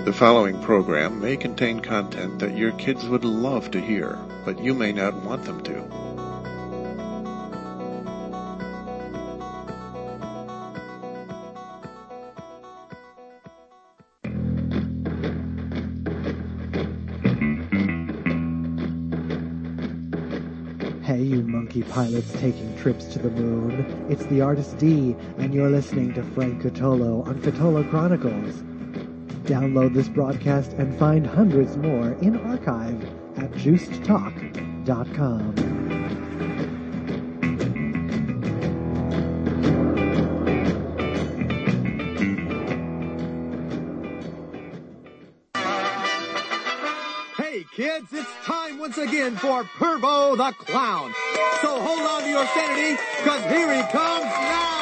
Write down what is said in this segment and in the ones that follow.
The following program may contain content that your kids would love to hear, but you may not want them to. Hey, you monkey pilots taking trips to the moon. It's the Artist D, and you're listening to Frank Cotolo on Cotolo Chronicles. Download this broadcast and find hundreds more in archive at juicedtalk.com. Hey kids, it's time once again for Pervo the Clown. So hold on to your sanity, cause here he comes now.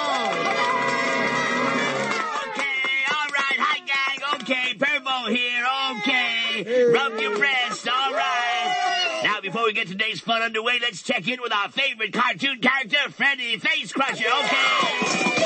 Okay, Pervo here, okay. Rub your breasts, all right. Now, before we get today's fun underway, let's check in with our favorite cartoon character, Freddy Face Crusher, okay?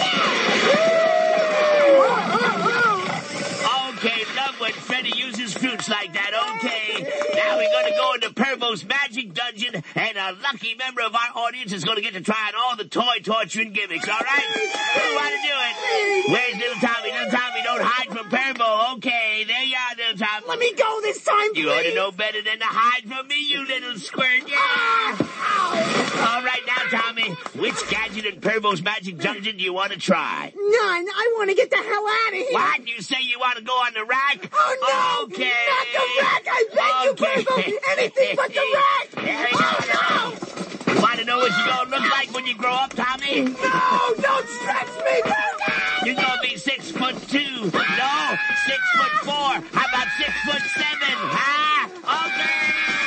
Okay, love when Freddy uses fruits like that, okay. Now we're going to go into Pervo's Magic Dungeon, and a lucky member of our audience is going to get to try on all the toy torturing gimmicks, all right? Who want to do it? Where's Little Tommy? Little Tommy, don't hide from Pervo. Okay, there you are, Little Tommy. Let me go this time, please. You ought to know better than to hide from me, you little squirt. Yeah. All right, now, Tommy, which gadget in Pervo's Magic Dungeon do you want to try? None. I want to get the hell out of here. What? You say you want to go on the rack? Oh, no. Okay. Not the rack. I beg you, Pervo. Anything but the rack. Oh, no. You want to know what you're going to look like when you grow up, Tommy? No, don't stretch me, Pervo. You're going to be 6'2". No, 6'4". How about 6'7"? Huh? Okay.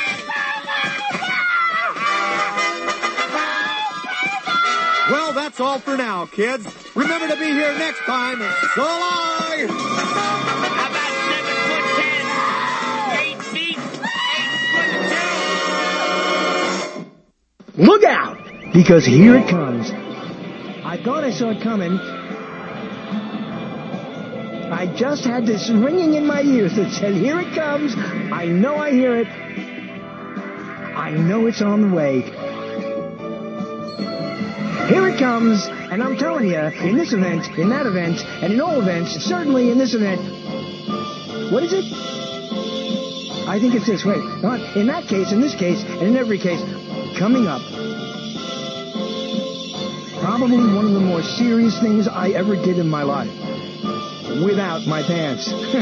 Well, that's all for now, kids. Remember to be here next time. So long! How about 7'10", 8 feet, 8'2". Look out! Because here it comes. I thought I saw it coming. I just had this ringing in my ears that said, here it comes. I know I hear it. I know it's on the way. Here it comes, and I'm telling you, in this event, in that event, and in all events, certainly in this event. What is it? I think it's this. Wait, in that case, in this case, and in every case, coming up, probably one of the more serious things I ever did in my life. Without my pants.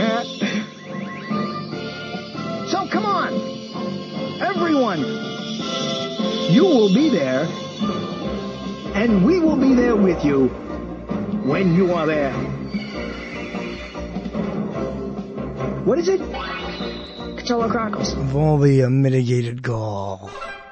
So come on, everyone. You will be there, and we will be there with you when you are there. What is it? Cotolo Chronicles. Of all the mitigated gall.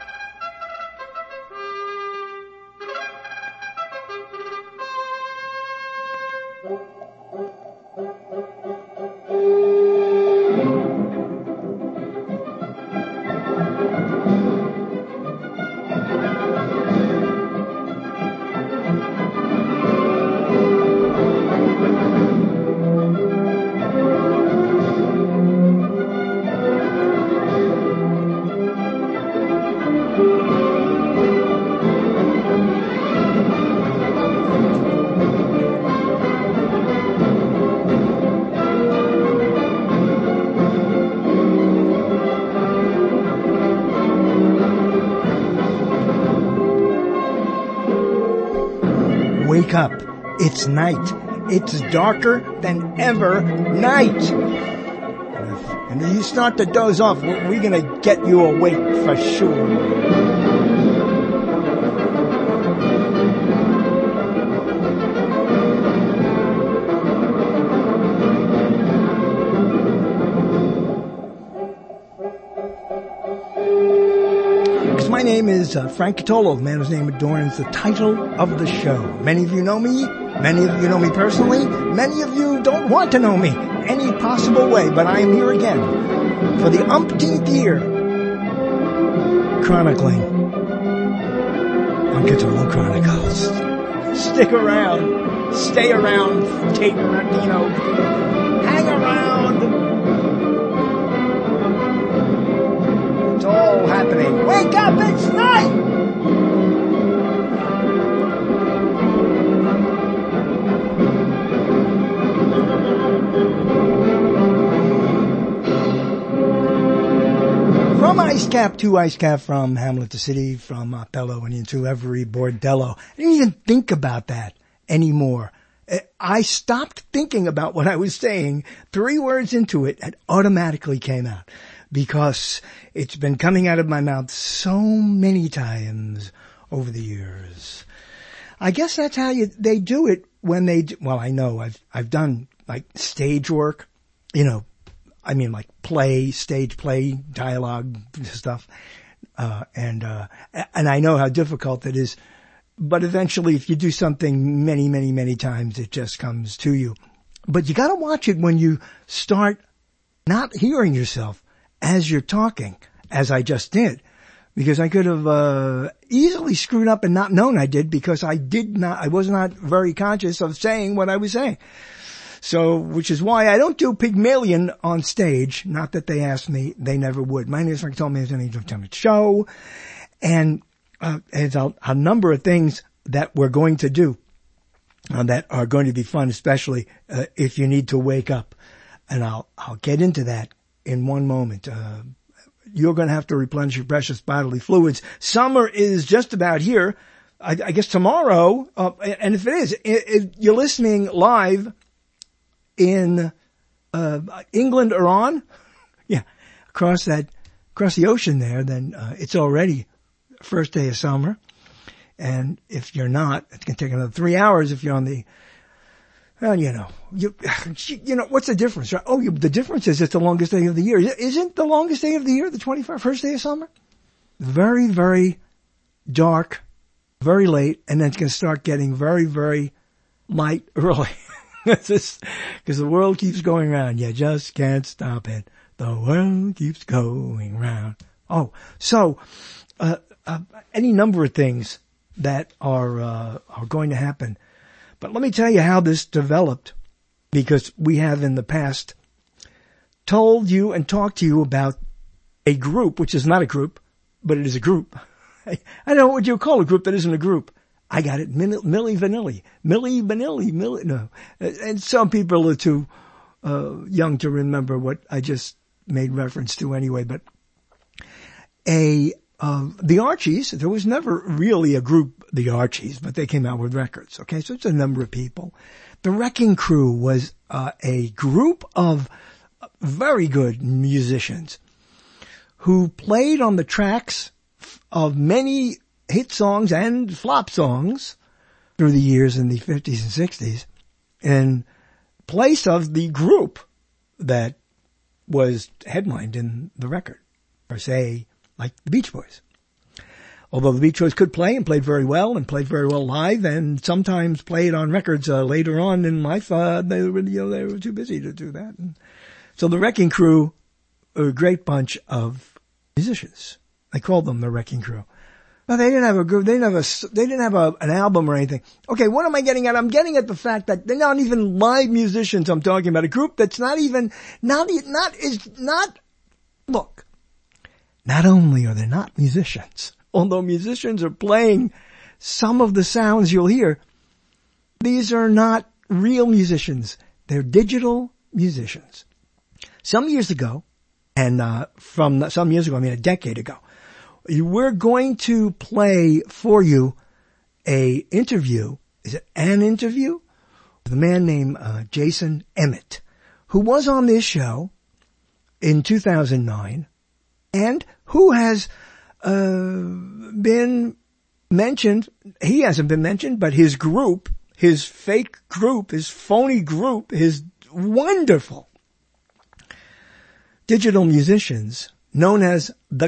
Wake up. It's night. It's darker than ever night. And if you start to doze off, we're going to get you awake for sure. My name is Frank Cotolo, the man whose name adorns the title of the show. Many of you know me. Many of you know me personally. Many of you don't want to know me any possible way, but I am here again for the umpteenth year, chronicling on Cotolo Chronicles. Stick around. Stay around, Tate Martino. Hang around. It's all happening. Wake up, it's night! From Icecap to Icecap, from Hamlet to City, from Othello and into every bordello. I didn't even think about that anymore. I stopped thinking about what I was saying. 3 words into it, it automatically came out because it's been coming out of my mouth so many times over the years. I guess that's how they do it when they do. Well, I know I've done like stage work, like stage play, dialogue stuff. And I know how difficult it is. But eventually, if you do something many, many, many times, it just comes to you. But you gotta watch it when you start not hearing yourself as you're talking, as I just did. Because I could have, easily screwed up and not known I did because I was not very conscious of saying what I was saying. So, which is why I don't do Pygmalion on stage. Not that they asked me, they never would. My name is Frank Tollman, I'm going to show. And there's a number of things that we're going to do that are going to be fun, especially if you need to wake up. And I'll get into that in one moment. You're going to have to replenish your precious bodily fluids. Summer is just about here. I guess tomorrow, and if it is, if you're listening live in England or on, across the ocean there, then it's already first day of summer. And if you're not, it's going to take another 3 hours if you're on the, what's the difference? Right? Oh, the difference is it's the longest day of the year. Isn't the longest day of the year the 21st day of summer? Very, very dark, very late, and then it's going to start getting very, very light early. Because the world keeps going round. You just can't stop it. The world keeps going round. Oh, so, any number of things that are going to happen. But let me tell you how this developed, because we have in the past told you and talked to you about a group, which is not a group, but it is a group. I don't know what you call a group that isn't a group. I got it. Milli Vanilli. No. And some people are too young to remember what I just made reference to anyway, but the Archies, there was never really a group, the Archies, but they came out with records. Okay, so it's a number of people. The Wrecking Crew was a group of very good musicians who played on the tracks of many hit songs and flop songs through the years in the 50s and 60s in place of the group that was headlined in the record, per se, like the Beach Boys. Although the Beach Boys could play and played very well live, and sometimes played on records later on in life, they were too busy to do that. And so the Wrecking Crew, a great bunch of musicians. I called them the Wrecking Crew. But they didn't have a group. They didn't have an album or anything. Okay, what am I getting at? I'm getting at the fact that they're not even live musicians. I'm talking about a group that's not only are they not musicians, although musicians are playing some of the sounds you'll hear, these are not real musicians. They're digital musicians. Some years ago, and a decade ago, we're going to play for you a interview. Is it an interview? With a man named Jason Emmett, who was on this show in 2009, and who has been mentioned. He hasn't been mentioned, but his group, his fake group, his phony group, his wonderful digital musicians known as the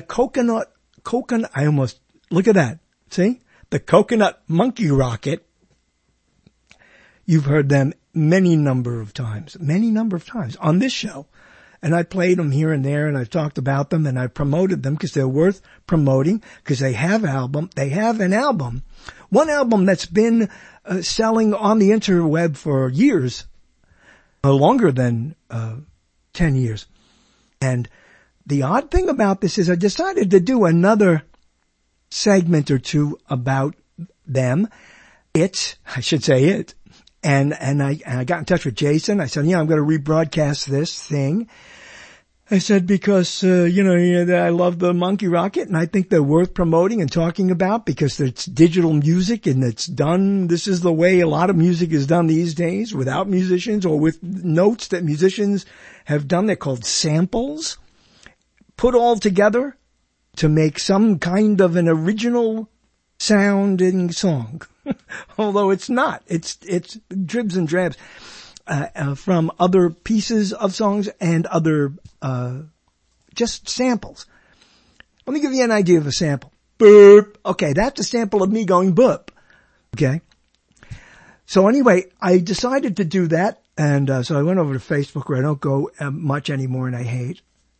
look at that. See? The Coconut Monkey Rocket. You've heard them many number of times on this show. And I played them here and there, and I've talked about them, and I've promoted them because they're worth promoting, because they have an album. One album that's been selling on the interweb for years, longer than 10 years. And the odd thing about this is I decided to do another segment or two about them. I should say it. And I got in touch with Jason. I said, I'm going to rebroadcast this thing. I said, because, I love the Monkey Rocket and I think they're worth promoting and talking about because it's digital music and it's done. This is the way a lot of music is done these days, without musicians or with notes that musicians have done. They're called samples, put all together to make some kind of an original sounding song. Although it's not. It's dribs and drabs. From other pieces of songs and other, just samples. Let me give you an idea of a sample. Boop. Okay, that's a sample of me going boop. Okay. So anyway, I decided to do that, and so I went over to Facebook where I don't go much anymore and I hate.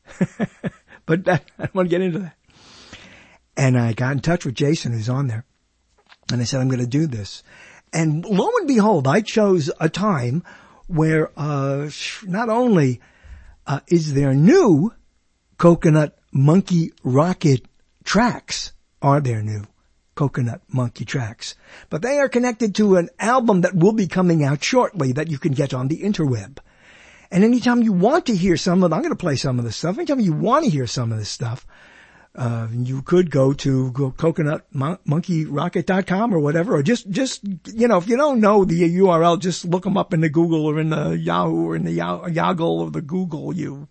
But I don't want to get into that. And I got in touch with Jason, who's on there, and I said, I'm going to do this. And lo and behold, I chose a time where not only is there new Coconut Monkey Rocket tracks, are there new Coconut Monkey tracks, but they are connected to an album that will be coming out shortly that you can get on the interweb. And anytime you want to hear some of it, I'm going to play some of this stuff. Anytime you want to hear some of this stuff, you could go to coconutmonkeyrocket.com or whatever, or just, if you don't know the URL, just look them up in the Google or in the Yahoo or in the Yoggle or the Google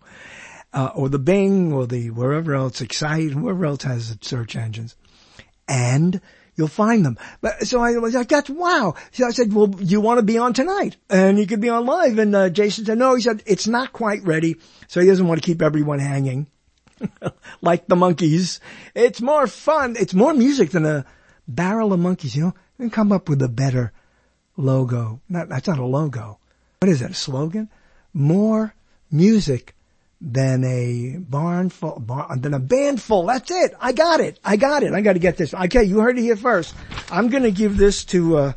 or the Bing or the wherever else, Excite, whoever else has search engines. And you'll find them. But, so I was like, that's wow. So I said, well, you want to be on tonight? And you could be on live. And, Jason said, no, he said, it's not quite ready. So he doesn't want to keep everyone hanging. Like the Monkees. It's more fun. It's more music than a barrel of monkeys, You can come up with a better logo. That's not a logo. What is that, a slogan? More music than a band full. That's it. I got it. I got to get this. Okay, you heard it here first. I'm going to give this to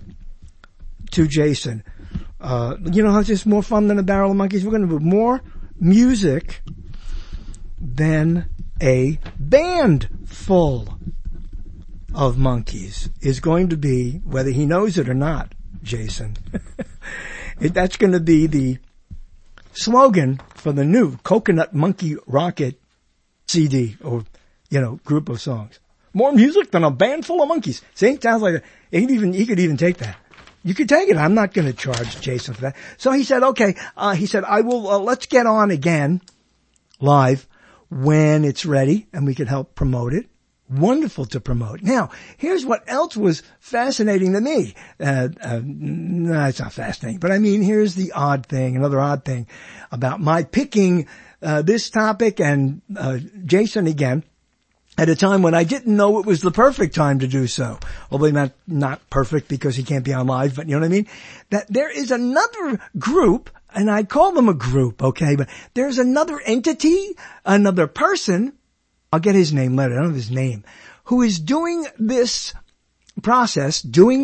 Jason. How it's just more fun than a barrel of monkeys? We're going to do more music than a band full of monkeys is going to be, whether he knows it or not, Jason. That's going to be the slogan for the new Coconut Monkey Rocket CD or, group of songs. More music than a band full of monkeys. See, sounds like he could even take that. You could take it. I'm not going to charge Jason for that. So he said, okay, he said, I will, let's get on again live when it's ready and we can help promote it. Wonderful to promote. Now, here's what else was fascinating to me. No, it's not fascinating, but I mean, here's the another odd thing about my picking, this topic and, Jason again at a time when I didn't know it was the perfect time to do so. Although not perfect because he can't be on live, but you know what I mean? That there is another group, and I call them a group, okay, but there's another entity, another person, I'll get his name later, I don't know his name, who is using this process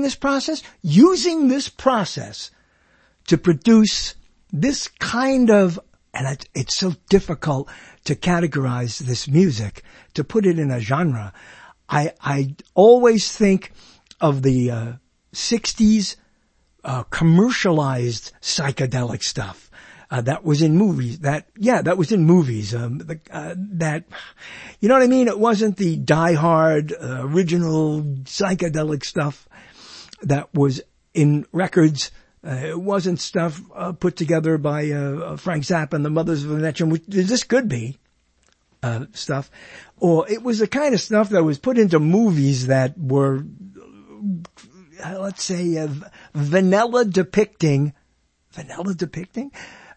to produce this kind of, and it's so difficult to categorize this music, to put it in a genre. I always think of the 60s commercialized psychedelic stuff. That was in movies. That was in movies. That, you know what I mean? It wasn't the die-hard, original psychedelic stuff that was in records. It wasn't stuff, put together by, Frank Zappa and the Mothers of Invention, which this could be, stuff. Or it was the kind of stuff that was put into movies that were, let's say, vanilla depicting depicting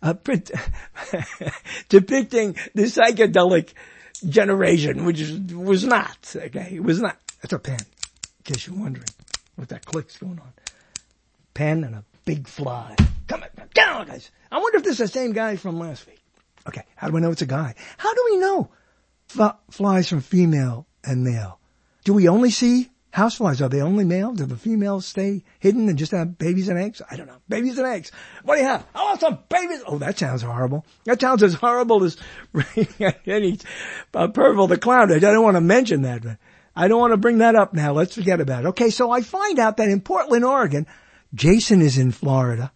the psychedelic generation, which was not, okay? It was not. That's a pen, in case you're wondering what that click's going on. Pen and a big fly. Come on, get on, guys. I wonder if this is the same guy from last week. Okay, how do we know it's a guy? How do we know flies from female and male? Do we only see Houseflies, are they only male? Do the females stay hidden and just have babies and eggs? I don't know. Babies and eggs. What do you have? I want some babies. Oh, that sounds horrible. That sounds as horrible as any Pervo the Clown. I don't want to mention that. I don't want to bring that up now. Let's forget about it. Okay, so I find out that in Portland, Oregon, Jason is in Florida.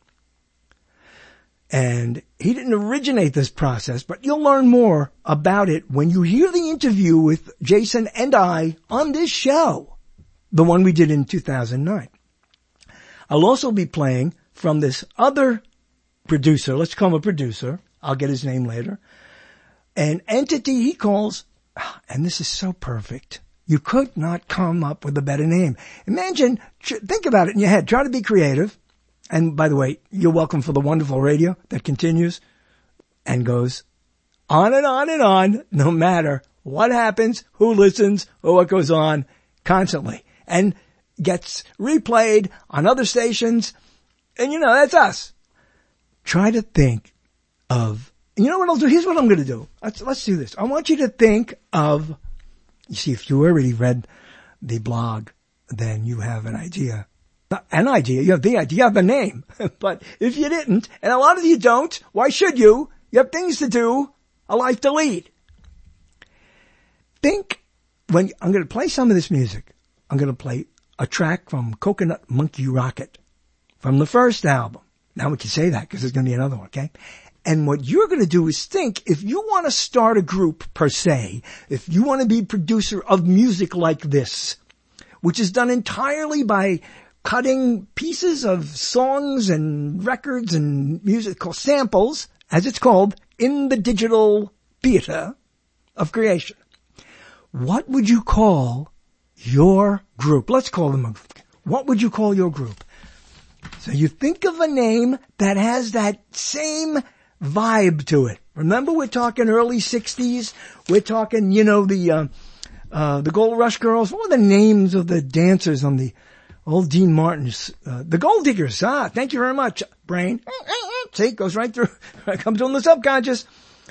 And he didn't originate this process, but you'll learn more about it when you hear the interview with Jason and I on this show, the one we did in 2009. I'll also be playing from this other producer, let's call him a producer, I'll get his name later, an entity he calls, and this is so perfect, you could not come up with a better name. Imagine, think about it in your head, try to be creative. And by the way, you're welcome for the wonderful radio that continues and goes on and on and on, no matter what happens, who listens, or what goes on constantly. And gets replayed on other stations. And that's us. Try to think of, you know what I'll do? Here's what I'm going to do. Let's do this. I want you to think of, you see, if you already read the blog, then you have an idea. Not an idea, you have the idea, you have the name. But if you didn't, and a lot of you don't, why should you? You have things to do, a life to lead. Think, I'm going to play some of this music. I'm going to play a track from Coconut Monkey Rocket from the first album. Now we can say that because there's going to be another one, okay? And what you're going to do is think, if you want to start a group per se, if you want to be producer of music like this, which is done entirely by cutting pieces of songs and records and music called samples, as it's called, in the digital theater of creation. What would you call your group? Let's call them a group. What would you call your group? So you think of a name that has that same vibe to it. Remember, we're talking early 60s. We're talking, the Gold Rush Girls. What were the names of the dancers on the old Dean Martin's, the Gold Diggers. Thank you very much, brain. See, goes right through, comes on the subconscious.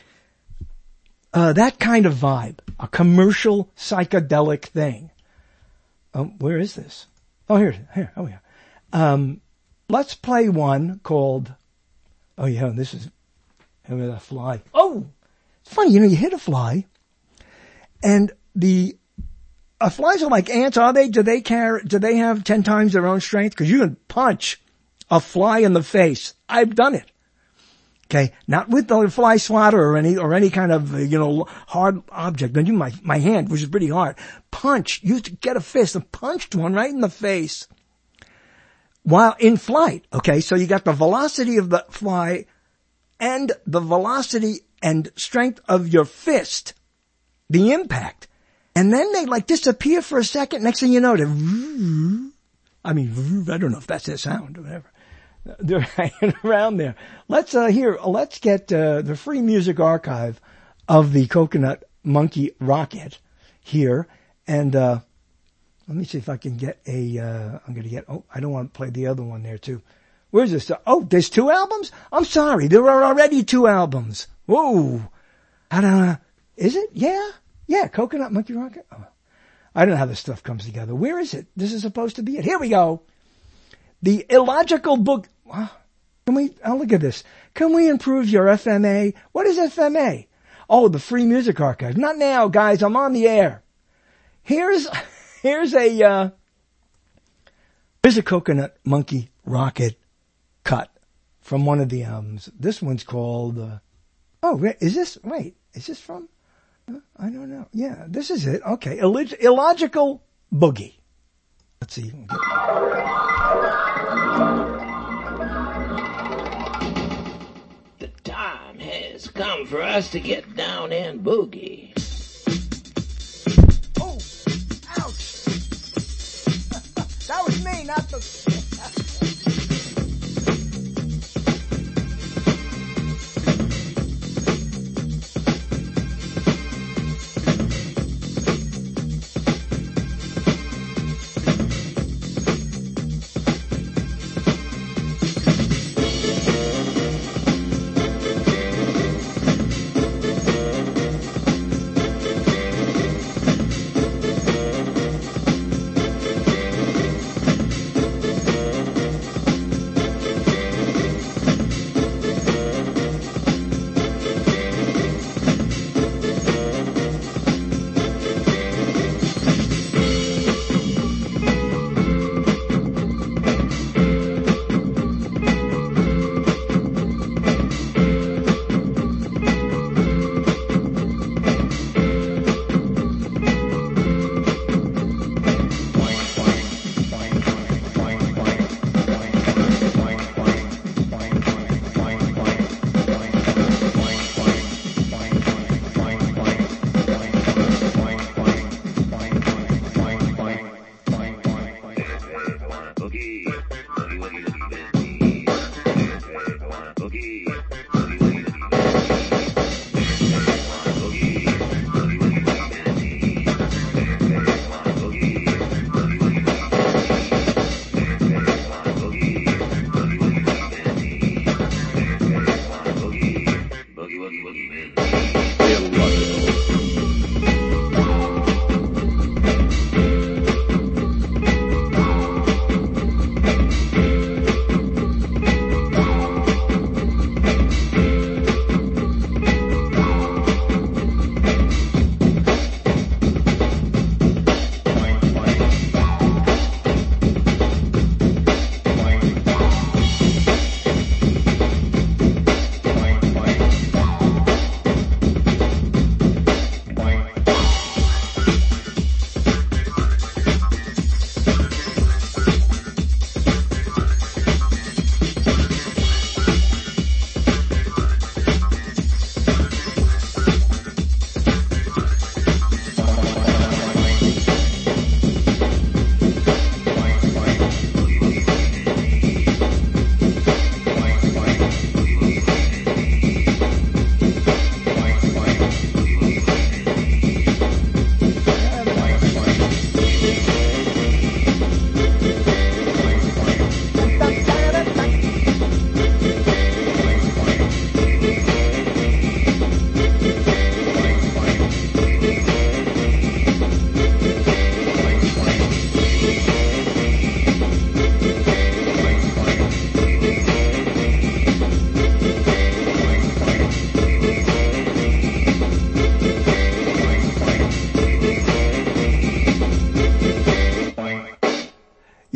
That kind of vibe, a commercial psychedelic thing. Where is this? Oh, here, oh yeah. Let's play one called, this is, a fly. Oh, it's funny, you hit a fly, and flies are like ants, are they? Do they have 10 times their own strength? Because you can punch a fly in the face. I've done it. Okay, not with the fly swatter or any kind of hard object. But my hand, which is pretty hard, used to get a fist and punched one right in the face while in flight. Okay, so you got the velocity of the fly and the velocity and strength of your fist, the impact. And then they disappear for a second. Next thing you know, I don't know if that's their sound or whatever. They're hanging around there. Let's get the free music archive of the Coconut Monkey Rocket here. And let me see if I can get I don't want to play the other one there too. Where's this? Oh, there's 2 albums? I'm sorry, there are already 2 albums. Whoa. I don't know. Is it? Yeah. Yeah, Coconut Monkey Rocket. Oh, I don't know how this stuff comes together. Where is it? This is supposed to be it. Here we go. The Illogical Book. Look at this. Can we improve your FMA? What is FMA? Oh, the Free Music Archive. Not now, guys. I'm on the air. Here's a Coconut Monkey Rocket cut from one of the albums. This one's called, is this from? I don't know. Yeah, this is it. Okay. Illogical Boogie. Let's see. The time has come for us to get down and boogie. Oh, ouch. That was me, not the...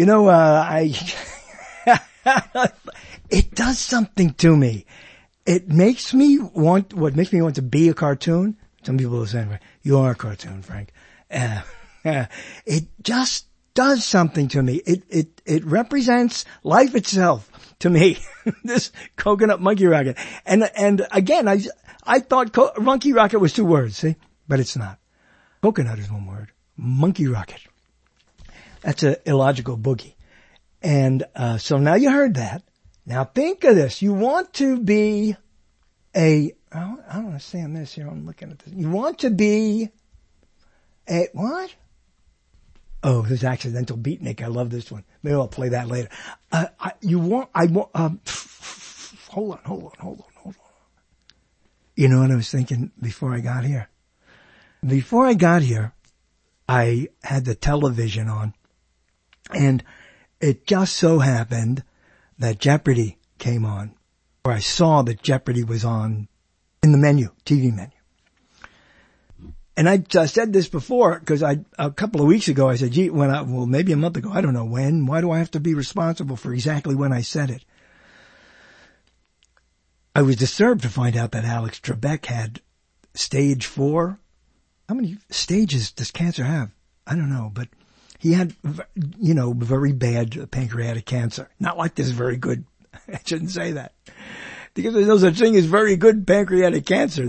You know, it does something to me. It makes me want to be a cartoon. Some people are saying, you are a cartoon, Frank. It just does something to me. It represents life itself to me. This Coconut Monkey Rocket. And again, I thought Monkey Rocket was 2 words, see? But it's not. Coconut is 1 word. Monkey Rocket. That's an illogical boogie. And, so now you heard that. Now think of this. You want to be I don't understand this here. I'm looking at this. You want to be a, what? Oh, this is Accidental Beatnik. I love this one. Maybe I'll play that later. Hold on. You know what I was thinking before I got here? Before I got here, I had the television on, and it just so happened that Jeopardy came on, or I saw that Jeopardy was on in the menu, TV menu. And I said this before, because a couple of weeks ago, I said, maybe a month ago, I don't know when. Why do I have to be responsible for exactly when I said it? I was disturbed to find out that Alex Trebek had stage 4. How many stages does cancer have? I don't know, but he had, very bad pancreatic cancer. Not like this very good. I shouldn't say that. Because there's no such thing as very good pancreatic cancer.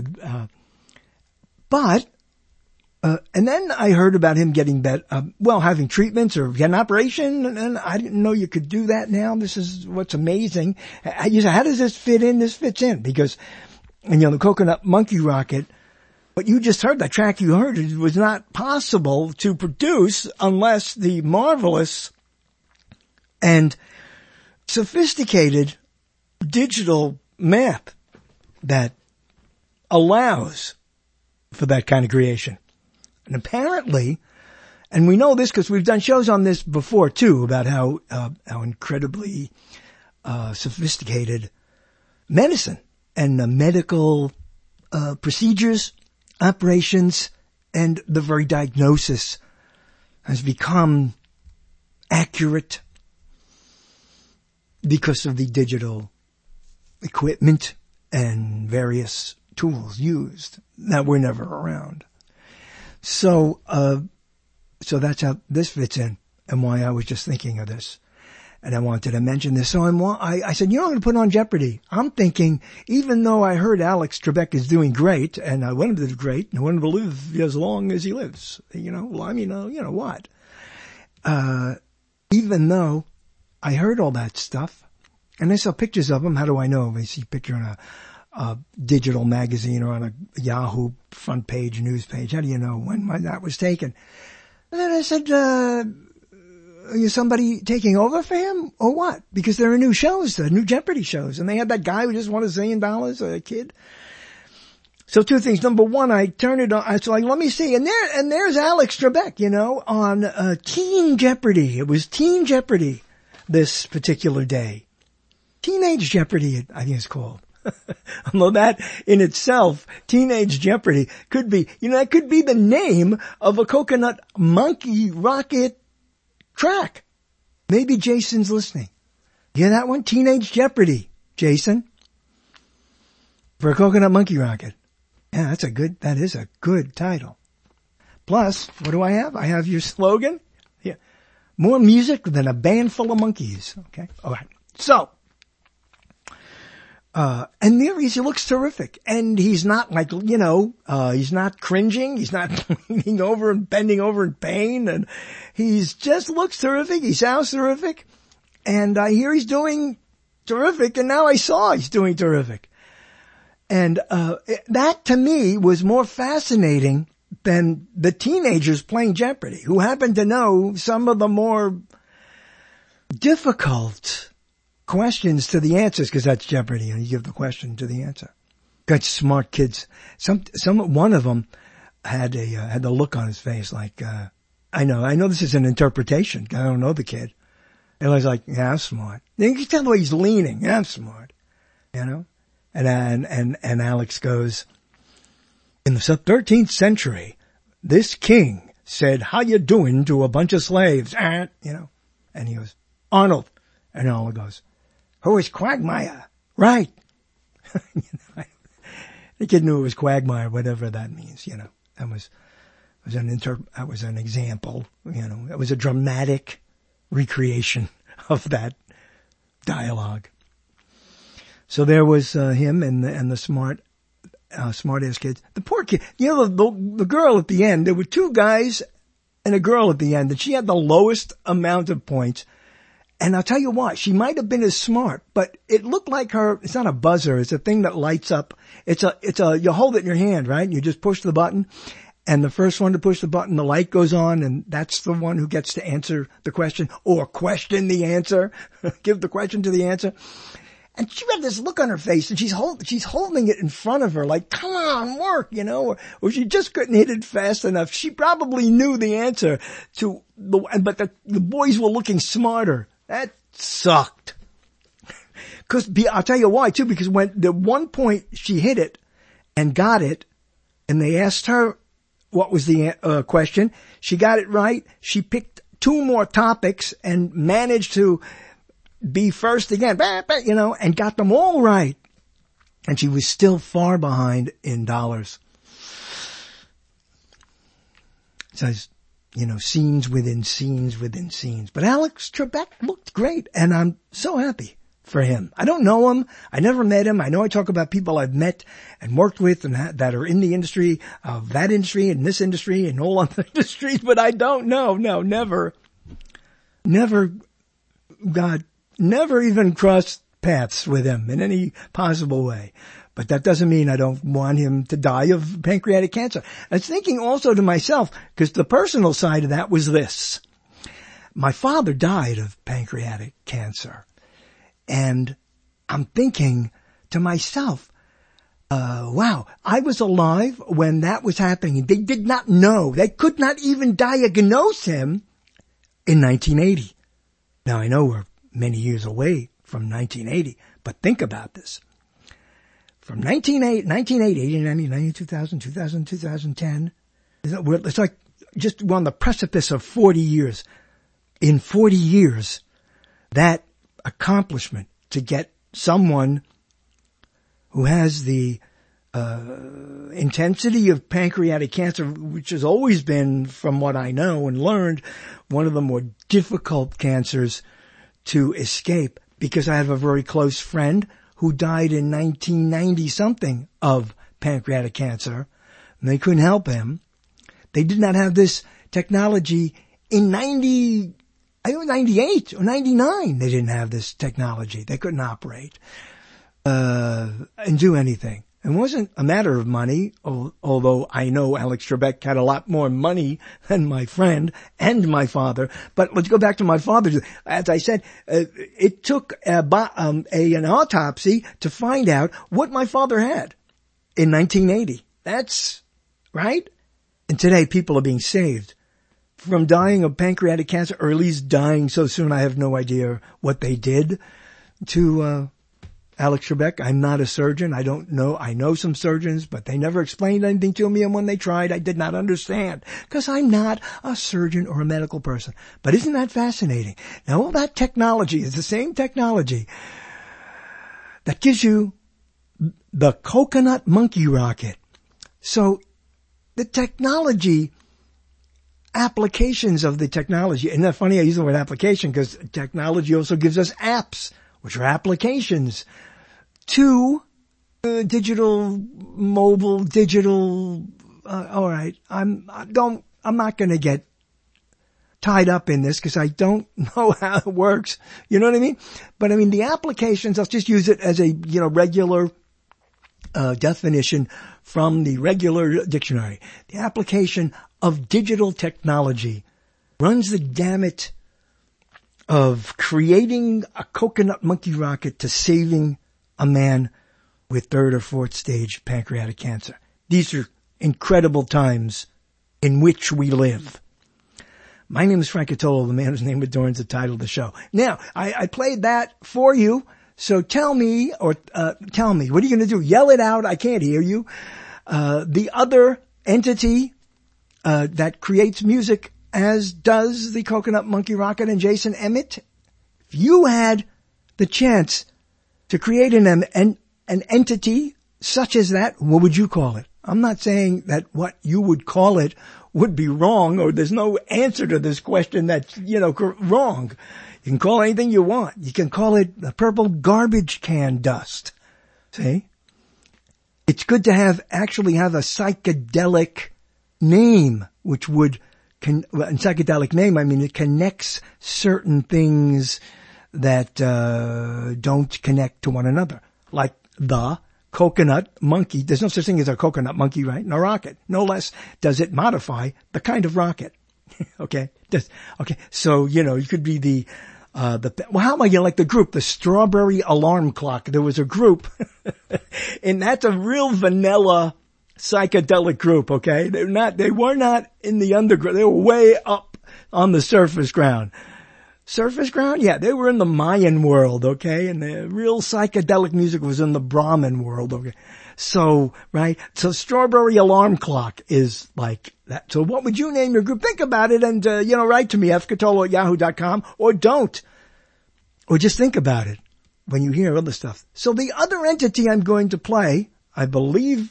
And then I heard about him getting having treatments or getting an operation, and I didn't know you could do that now. This is what's amazing. You say, how does this fit in? This fits in because, the Coconut Monkey Rocket, what you just heard, that track you heard, it was not possible to produce unless the marvelous and sophisticated digital map that allows for that kind of creation. And apparently, and we know this because we've done shows on this before too, about how incredibly sophisticated medicine and medical procedures, operations, and the very diagnosis has become accurate because of the digital equipment and various tools used that were never around. So that's how this fits in and why I was just thinking of this. And I wanted to mention this. So I said, I'm going to put on Jeopardy. I'm thinking, even though I heard Alex Trebek is doing great, and I want him to do great, and I want him to live as long as he lives, what? Even though I heard all that stuff, and I saw pictures of him, how do I know? I see a picture on a digital magazine or on a Yahoo front page, news page. How do you know when that was taken? And then I said, is somebody taking over for him or what? Because there are new shows, new Jeopardy shows. And they had that guy who just won $1 zillion, a kid. So 2 things. Number 1, I turned it on. I was like, let me see. And there's Alex Trebek, on Teen Jeopardy. It was Teen Jeopardy this particular day. Teenage Jeopardy, I think it's called. Although that in itself, Teenage Jeopardy could be, that could be the name of a Coconut Monkey Rocket track. Maybe Jason's listening. Yeah, that one? Teenage Jeopardy, Jason. For a Coconut Monkey Rocket. Yeah, that is a good title. Plus, what do I have? I have your slogan. Yeah. More music than a band full of monkeys. Okay. All right. So, and there he looks terrific. And he's not like, he's not cringing. He's not leaning over and bending over in pain. And he's just looks terrific. He sounds terrific. And I hear he's doing terrific. And now I saw he's doing terrific. And, that to me was more fascinating than the teenagers playing Jeopardy, who happen to know some of the more difficult questions to the answers, because that's Jeopardy, and you give the question to the answer. Got smart kids. One of them had the look on his face like, I know this is an interpretation. I don't know the kid. And I was like, yeah, I'm smart. Then you can tell the way he's leaning. Yeah, I'm smart. And Alex goes, in the 13th century, this king said, how you doing to a bunch of slaves? And And he goes, Arnold. And Arnold goes, who is Quagmire? Right. The kid knew it was Quagmire, whatever that means, That was an example, It was a dramatic recreation of that dialogue. So there was him and the smart ass kids. The poor kid, the girl at the end. There were two guys and a girl at the end, and she had the lowest amount of points. And I'll tell you what, she might have been as smart, but it looked like her. It's not a buzzer; it's a thing that lights up. You hold it in your hand, right? And you just push the button. And the first one to push the button, the light goes on, and that's the one who gets to answer the question or question the answer, give the question to the answer. And she had this look on her face, and she's holding it in front of her, like, come on, work, or she just couldn't hit it fast enough. She probably knew the answer but the boys were looking smarter. That sucked. I'll tell you why too, because when the one point she hit it and got it, and they asked her what was the question, she got it right. She picked two more topics and managed to be first again, and got them all right. And she was still far behind in dollars. So, scenes within scenes within scenes. But Alex Trebek looked great, and I'm so happy for him. I don't know him. I never met him. I know I talk about people I've met and worked with and that are in the industry, of that industry and this industry and all other industries, but I don't know. No, never even crossed paths with him in any possible way. But that doesn't mean I don't want him to die of pancreatic cancer. I was thinking also to myself, because the personal side of that was this. My father died of pancreatic cancer. And I'm thinking to myself, wow, I was alive when that was happening. They did not know. They could not even diagnose him in 1980. Now, I know we're many years away from 1980, but think about this. From 1980, 80, 90, 90, 2000, 2000, 2010, it's like just we're on the precipice of 40 years. In 40 years, that accomplishment to get someone who has the intensity of pancreatic cancer, which has always been, from what I know and learned, one of the more difficult cancers to escape, because I have a very close friend who died in 1990-something of pancreatic cancer, and they couldn't help him. They did not have this technology in 98 or 99. They didn't have this technology. They couldn't operate and do anything. It wasn't a matter of money, although I know Alex Trebek had a lot more money than my friend and my father. But let's go back to my father. As I said, it took an autopsy to find out what my father had in 1980. That's right. And today people are being saved from dying of pancreatic cancer, or at least dying so soon. I have no idea what they did to Alex Trebek. I'm not a surgeon. I don't know. I know some surgeons, but they never explained anything to me. And when they tried, I did not understand, because I'm not a surgeon or a medical person. But isn't that fascinating? Now, all that technology is the same technology that gives you the coconut monkey rocket. So the technology, applications of the technology. Isn't that funny? I use the word application because technology also gives us apps, which are applications to digital, mobile, digital. All right. I'm not going to get tied up in this because I don't know how it works. You know what I mean? But I mean, the applications, I'll just use it as a, regular definition from the regular dictionary. The application of digital technology runs the gamut of creating a coconut monkey rocket to saving a man with 3rd or 4th stage pancreatic cancer. These are incredible times in which we live. My name is Frank Catolo, the man whose name adorns the title of the show. Now, I played that for you. So tell me, what are you going to do? Yell it out. I can't hear you. The other entity that creates music as does the Coconut Monkey Rocket and Jason Emmett. If you had the chance to create an entity such as that, what would you call it? I'm not saying that what you would call it would be wrong, or there's no answer to this question that's, wrong. You can call it anything you want. You can call it the purple garbage can dust. See? It's good to actually have a psychedelic name, which would, psychedelic name, I mean, it connects certain things that don't connect to one another. Like the coconut monkey. There's no such thing as a coconut monkey, right? And a rocket. No less does it modify the kind of rocket. Okay? Okay. So, you could be how about you like the group, the Strawberry Alarm Clock? There was a group, and that's a real vanilla psychedelic group, okay? They were not in the underground. They were way up on the surface ground. Surface ground? Yeah, they were in the Mayan world, okay? And the real psychedelic music was in the Brahmin world, okay? So, right? So Strawberry Alarm Clock is like that. So what would you name your group? Think about it and, write to me, fcatolo@yahoo.com, or don't. Or just think about it when you hear other stuff. So the other entity I'm going to play, I believe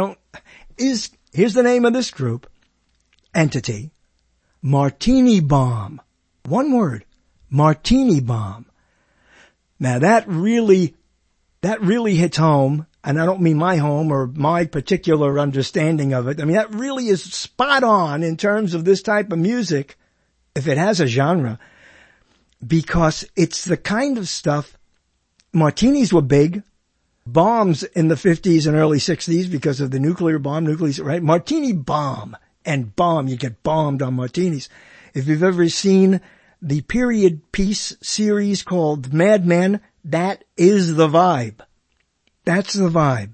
here's the name of this group, entity, Martini Bomb. One word, Martini Bomb. Now that really hits home, and I don't mean my home or my particular understanding of it. I mean, that really is spot on in terms of this type of music, if it has a genre, because it's the kind of stuff, martinis were big, bombs in the 50s and early 60s because of the nuclear bomb, right? Martini bomb and bomb, you get bombed on martinis. If you've ever seen the period piece series called Mad Men, that is the vibe. That's the vibe.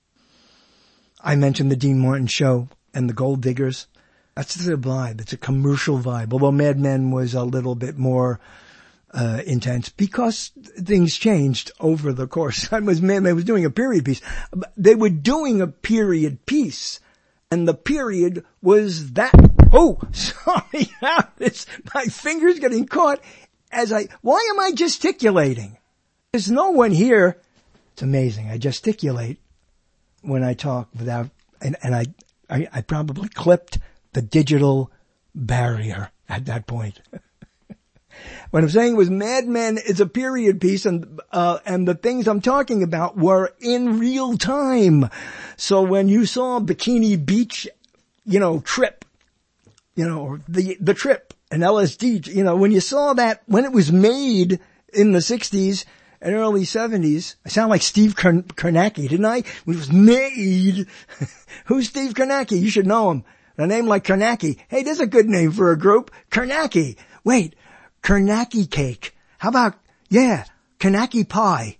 I mentioned the Dean Martin Show and the Gold Diggers. That's the vibe. It's a commercial vibe. Although Mad Men was a little bit more intense because things changed over the course. I was doing a period piece. They were doing a period piece, and the period was that. Oh, sorry. My finger's getting caught why am I gesticulating? There's no one here. It's amazing. I gesticulate when I talk without, and I probably clipped the digital barrier at that point. What I'm saying was Mad Men is a period piece, and the things I'm talking about were in real time. So when you saw Bikini Beach, Trip, or the Trip and LSD, when you saw that, when it was made in the 60s and early 70s, I sound like Steve Kornacki, didn't I? When it was made. Who's Steve Kornacki? You should know him. A name like Kornacki. Hey, there's a good name for a group. Kornacki. Wait. Kornacki cake. How about, Kornacki pie.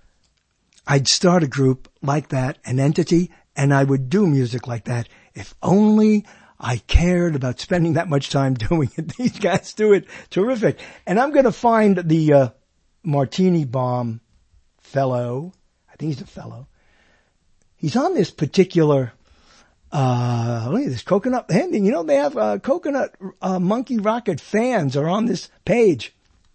I'd start a group like that, an entity, and I would do music like that. If only I cared about spending that much time doing it. These guys do it terrific. And I'm going to find the Martini Bomb fellow. I think he's a fellow. He's on this particular look at this coconut. They have Coconut Monkey Rocket fans are on this page.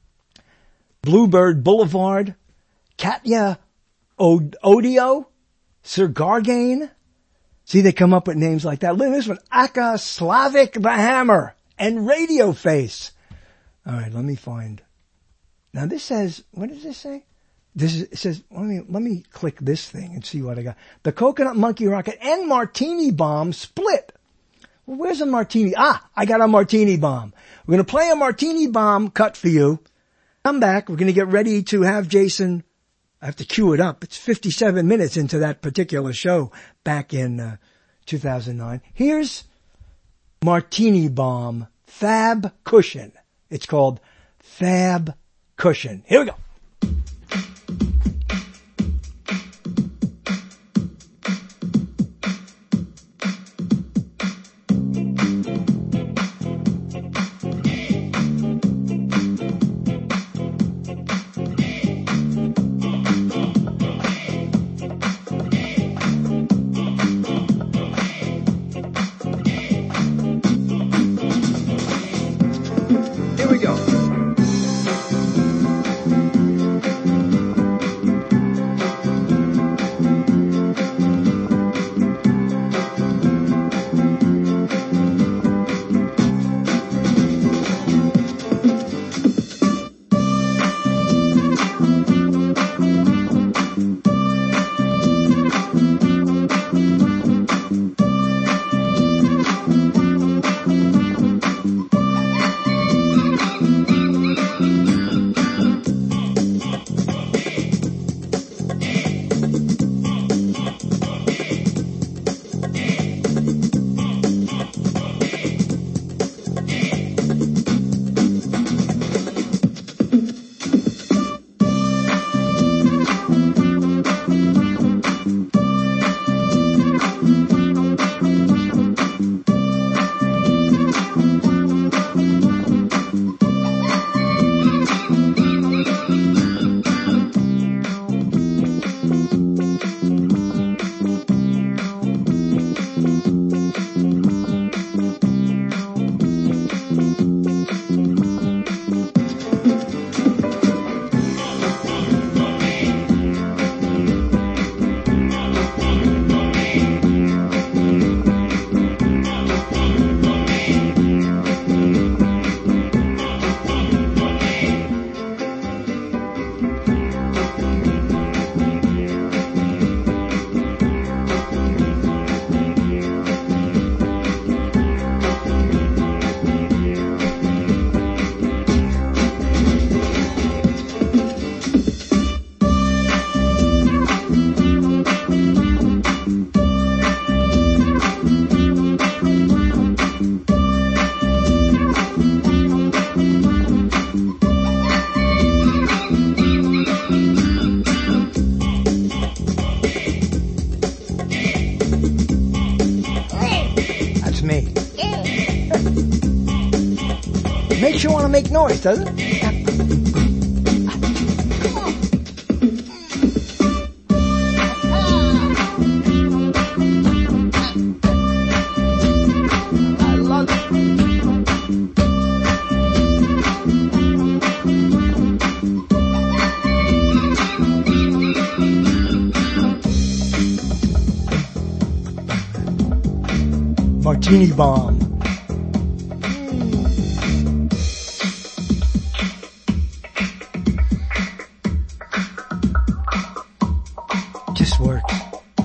Bluebird Boulevard, Katya Odio, Sir Gargane. See, they come up with names like that. Look at this one, Aka Slavic the Hammer and Radio Face. All right, let me find. Now this says, what does this say? It says, let me click this thing and see what I got. The Coconut Monkey Rocket and Martini Bomb split. Well, where's a martini? I got a Martini Bomb. We're going to play a Martini Bomb cut for you. Come back. We're going to get ready to have Jason. I have to cue it up. It's 57 minutes into that particular show back in 2009. Here's Martini Bomb Fab Cushion. It's called Fab Cushion. Here we go. make noise, doesn't it? Martini bomb. Just works.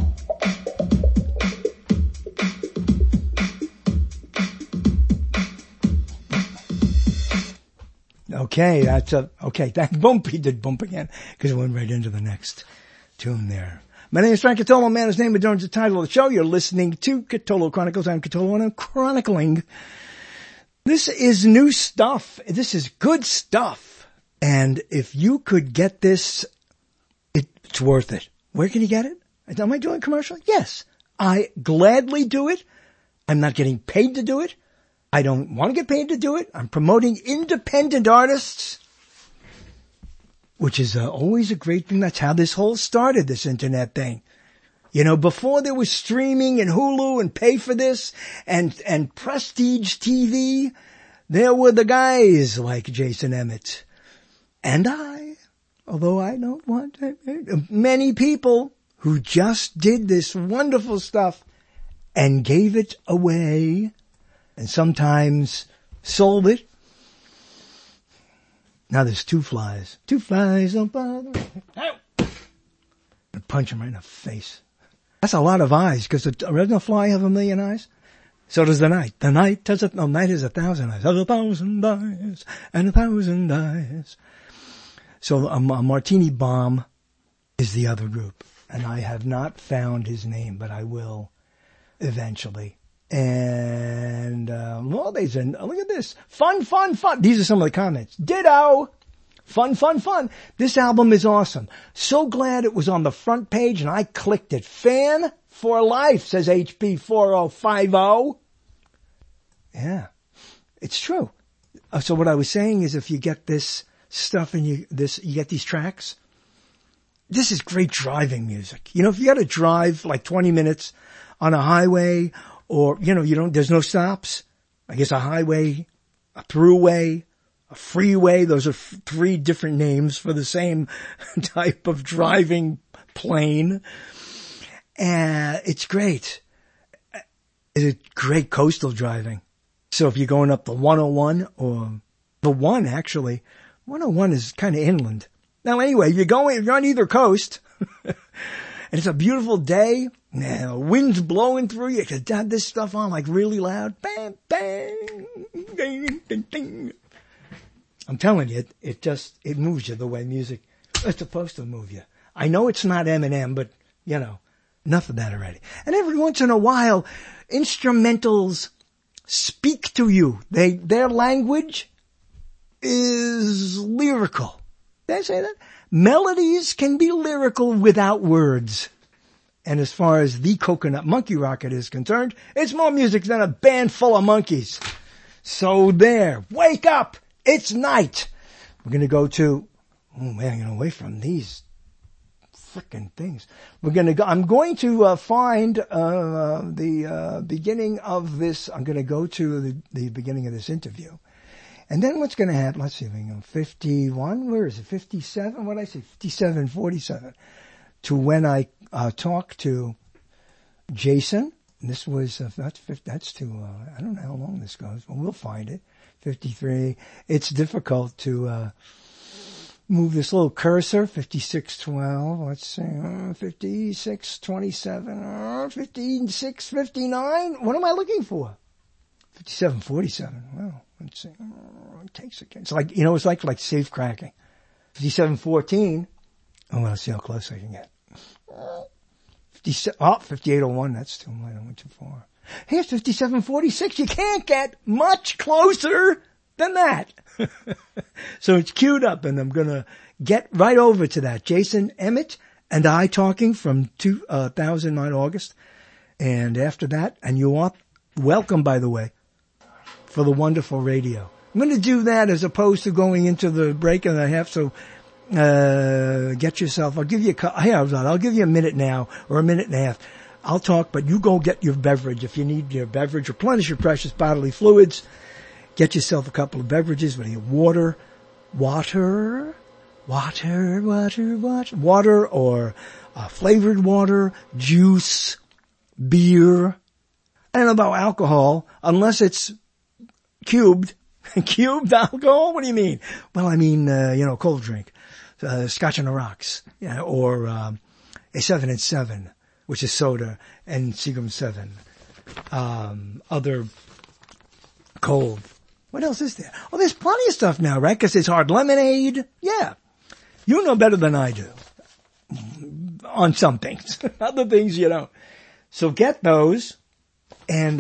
Okay, that's okay. That bump, he did bump again because it went right into the next tune there. My name is Frank Catolo, man. His name adorns the title of the show. You're listening to Catolo Chronicles. I'm Catolo and I'm chronicling. This is new stuff. This is good stuff. And if you could get this, it's worth it. Where can you get it? Am I doing a commercial? Yes. I gladly do it. I'm not getting paid to do it. I don't want to get paid to do it. I'm promoting independent artists, which is always a great thing. That's how this whole started, this internet thing. You know, before there was streaming and Hulu and pay for this and prestige TV, there were the guys like Jason Emmett and I, although I don't want to, many people who just did this wonderful stuff and gave it away and sometimes sold it. Now there's two flies. Two flies don't bother me. I punch him right in the face. That's a lot of eyes, because doesn't a fly have 1,000,000 eyes? So does the night. The night has night has 1,000 eyes. Has 1,000 eyes and 1,000 eyes. So a Martini bomb is the other group. And I have not found his name, but I will eventually. And, well, they said, look at this. Fun, fun, fun. These are some of the comments. Ditto. Fun, fun, fun. This album is awesome. So glad it was on the front page and I clicked it. Fan for life, says HP4050. Yeah, it's true. So what I was saying is if you get this stuff and you get these tracks, this is great driving music. You know, if you got to drive like 20 minutes on a highway, or, you know, there's no stops. I guess a highway, a throughway, a freeway. Those are three different names for the same type of driving plane. And it's great. It's great coastal driving. So if you're going up the 101 or the 1 actually, 101 is kind of inland. Now anyway, you're on either coast and it's a beautiful day. Now, wind's blowing through you. You could have this stuff on like really loud. Bang, bang, ding, ding, ding. I'm telling you, it moves you the way music is supposed to move you. I know it's not Eminem, but, you know, enough of that already. And every once in a while, instrumentals speak to you. Their language is lyrical. Did I say that? Melodies can be lyrical without words. And as far as the Coconut Monkey Rocket is concerned, it's more music than a band full of monkeys. So there, wake up! It's night! We're gonna go to, oh man, I'm gonna away from these frickin' things. I'm going to find the beginning of this, I'm gonna go to the beginning of this interview. And then what's gonna happen, let's see if we can go 51, where is it, 57? What did I say, 57, 47. To when I talked to Jason. This was, that's to, I don't know how long this goes, but we'll find it. 53. It's difficult to move this little cursor. 5612. Let's see. 5627. 5659. What am I looking for? 5747. Well, let's see. It takes again. It's like, it's like safe cracking. 5714. Oh, let's see how close I can get. 5801. That's too late. I went too far. Here's 5746. You can't get much closer than that. So it's queued up and I'm going to get right over to that. Jason Emmett and I talking from 2009 August. And after that, and you are welcome, by the way, for the wonderful radio. I'm going to do that as opposed to going into the break and a half. So, get yourself, I'll give you a minute now or a minute and a half. I'll talk, but you go get your beverage. If you need your beverage, replenish your precious bodily fluids. Get yourself a couple of beverages, whether you water or flavored water, juice, beer. I don't know about alcohol, unless it's cubed. Cubed alcohol? What do you mean? Well, I mean, cold drink, Scotch on the rocks, or a 7 and 7, which is soda, and Seagram 7. Other cold. What else is there? Oh, there's plenty of stuff now, right? Because it's hard lemonade. Yeah. You know better than I do. On some things. Other things you don't. So get those, and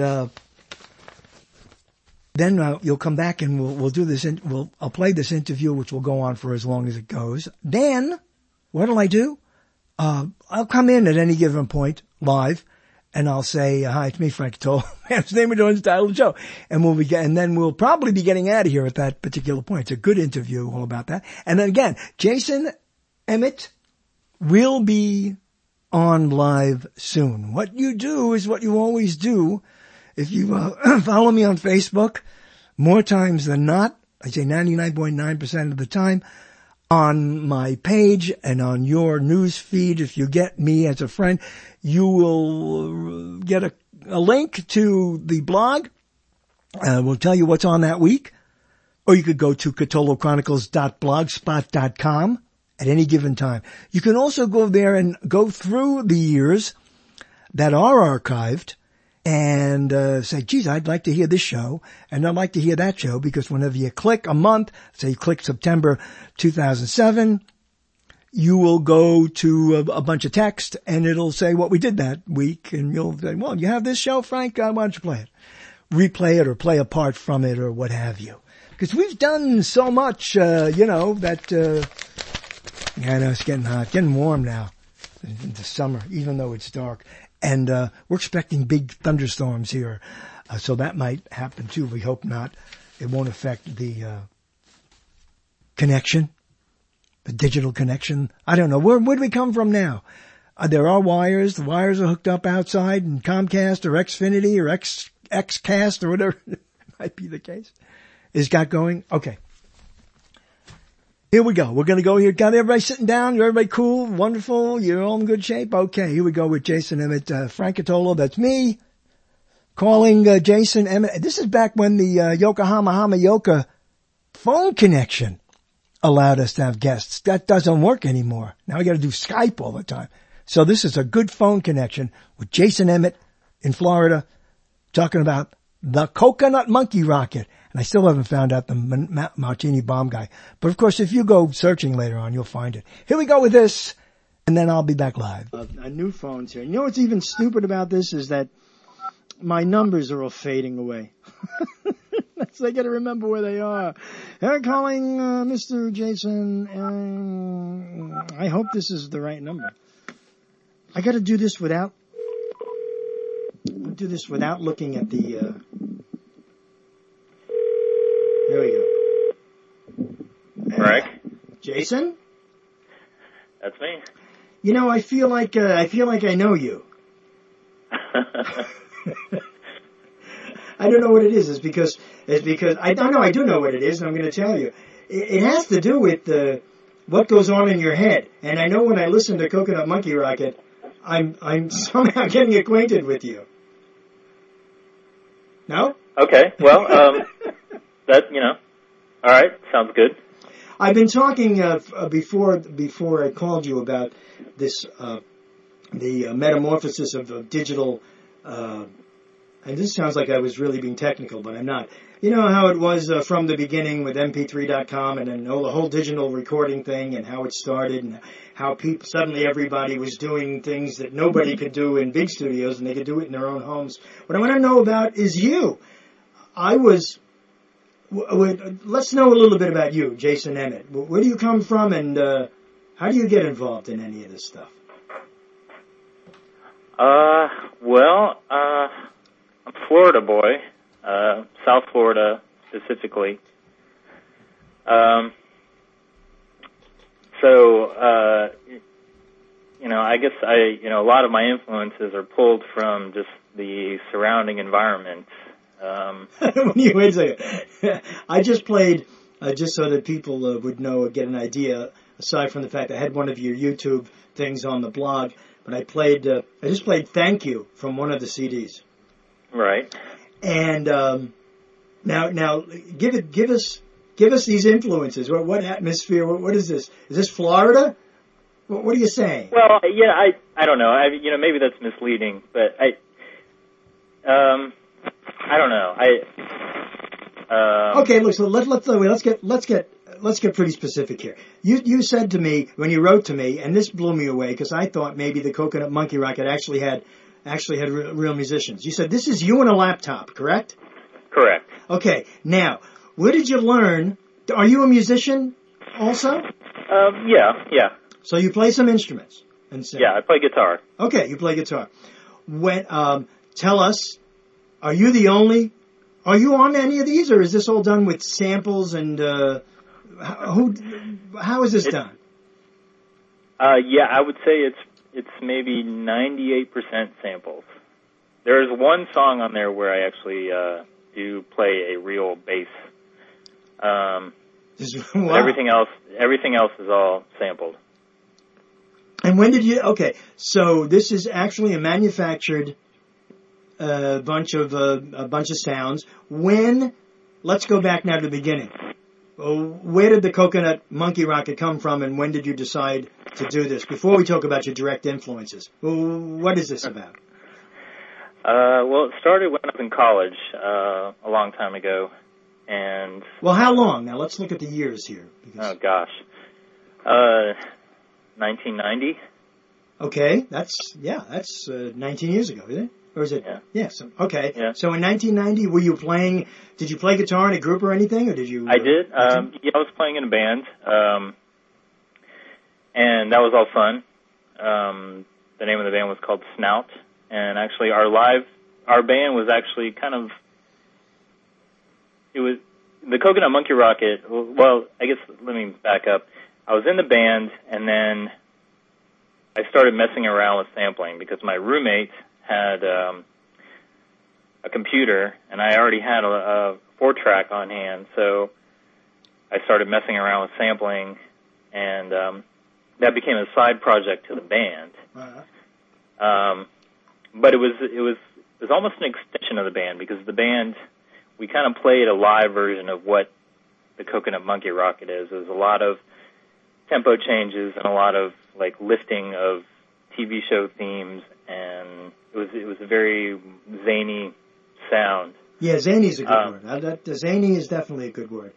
then you'll come back and we'll do this. I'll play this interview, which will go on for as long as it goes. Then, what'll I do? I'll come in at any given point live, and I'll say, "Hi, it's me, Frank Catolo. Man's name of the title of the show," and then we'll probably be getting out of here at that particular point. It's a good interview, all about that. And then again, Jason Emmett will be on live soon. What you do is what you always do. If you follow me on Facebook, more times than not, I say 99.9% of the time, on my page and on your news feed, if you get me as a friend, you will get a link to the blog. We'll tell you what's on that week. Or you could go to catolochronicles.blogspot.com at any given time. You can also go there and go through the years that are archived and say, geez, I'd like to hear this show, and I'd like to hear that show, because whenever you click a month, say you click September 2007, you will go to a bunch of text, and it'll say what we did that week, and you'll say, well, you have this show, Frank? Why don't you play it? Replay it or play a part from it or what have you. Because we've done so much, that, I know it's getting hot, getting warm now in the summer, even though it's dark. And we're expecting big thunderstorms here, so that might happen too. We hope not. It won't affect the connection, the digital connection. I don't know. Where do we come from now? There are wires. The wires are hooked up outside, and Comcast or Xfinity or Xcast or whatever might be the case is got going. Okay. Here we go. We're going to go here. Got everybody sitting down? Everybody cool? Wonderful? You're all in good shape? Okay, here we go with Jason Emmett. Frank Catolo, that's me. Calling Jason Emmett. This is back when the Yokohama Hamayoka phone connection allowed us to have guests. That doesn't work anymore. Now we got to do Skype all the time. So this is a good phone connection with Jason Emmett in Florida, talking about the Coconut Monkey Rocket. And I still haven't found out the Martini Bomb guy. But of course, if you go searching later on, you'll find it. Here we go with this, and then I'll be back live. New phones here. You know what's even stupid about this is that my numbers are all fading away. So I got to remember where they are. They're calling Mr. Jason. I hope this is the right number. I got to do this without looking at the. Here we go. Frank? Jason? That's me. You know, I feel like I know you. I don't know what it is. It's because I don't know. I do know what it is, and I'm going to tell you. It has to do with what goes on in your head. And I know when I listen to Coconut Monkey Rocket, I'm somehow getting acquainted with you. No? Okay. Well, that, all right. Sounds good. I've been talking before I called you about this the metamorphosis of digital. And this sounds like I was really being technical, but I'm not. You know how it was from the beginning with MP3.com and then the whole digital recording thing, and how it started, and how suddenly everybody was doing things that nobody could do in big studios, and they could do it in their own homes. What I want to know about is you. Let's know a little bit about you, Jason Emmett. Where do you come from, and how do you get involved in any of this stuff? I'm a Florida boy, South Florida specifically. I guess a lot of my influences are pulled from just the surrounding environment. Wait a second. I just played, just so that people would know or get an idea, aside from the fact I had one of your YouTube things on the blog, but I just played Thank You from one of the CDs. Right. And now give us these influences. What atmosphere? What is this? Is this Florida? What are you saying? Well, yeah, I don't know. Maybe that's misleading, but I don't know. Okay, look. So let's get pretty specific here. You said to me when you wrote to me, and this blew me away because I thought maybe the Coconut Monkey Rocket actually had real musicians. You said this is you and a laptop, correct? Correct. Okay. Now, where did you learn? Are you a musician also? Yeah. So you play some instruments and sing. Yeah, I play guitar. Okay, you play guitar. Tell us, are you on any of these, or is this all done with samples and how is this done? Yeah, I would say it's maybe 98% samples. There's one song on there where I actually do play a real bass. Wow. Everything else is all sampled. And when did you? Okay, so this is actually a manufactured bunch of sounds. When? Let's go back now to the beginning. Where did the Coconut Monkey Rocket come from, and when did you decide to do this? Before we talk about your direct influences, what is this about? Well, it started when I was in college a long time ago, and well, how long? Now let's look at the years here. Oh gosh. 1990. Okay, that's 19 years ago, isn't it? Or is it? Yeah. Yeah. So, okay. Yeah. So in 1990, did you play guitar in a group or anything, or did you? I did. I was playing in a band, and that was all fun. The name of the band was called Snout, and actually our band was actually it was the Coconut Monkey Rocket. Well, I guess let me back up. I was in the band, and then I started messing around with sampling because my roommate had a computer, and I already had a 4-track on hand, so I started messing around with sampling, and that became a side project to the band. Uh-huh. But it was almost an extension of the band because the band, we kind of played a live version of what the Coconut Monkey Rocket is. There's a lot of tempo changes and a lot of lifting of TV show themes, and it was a very zany sound. Yeah, zany is a good word. Zany is definitely a good word.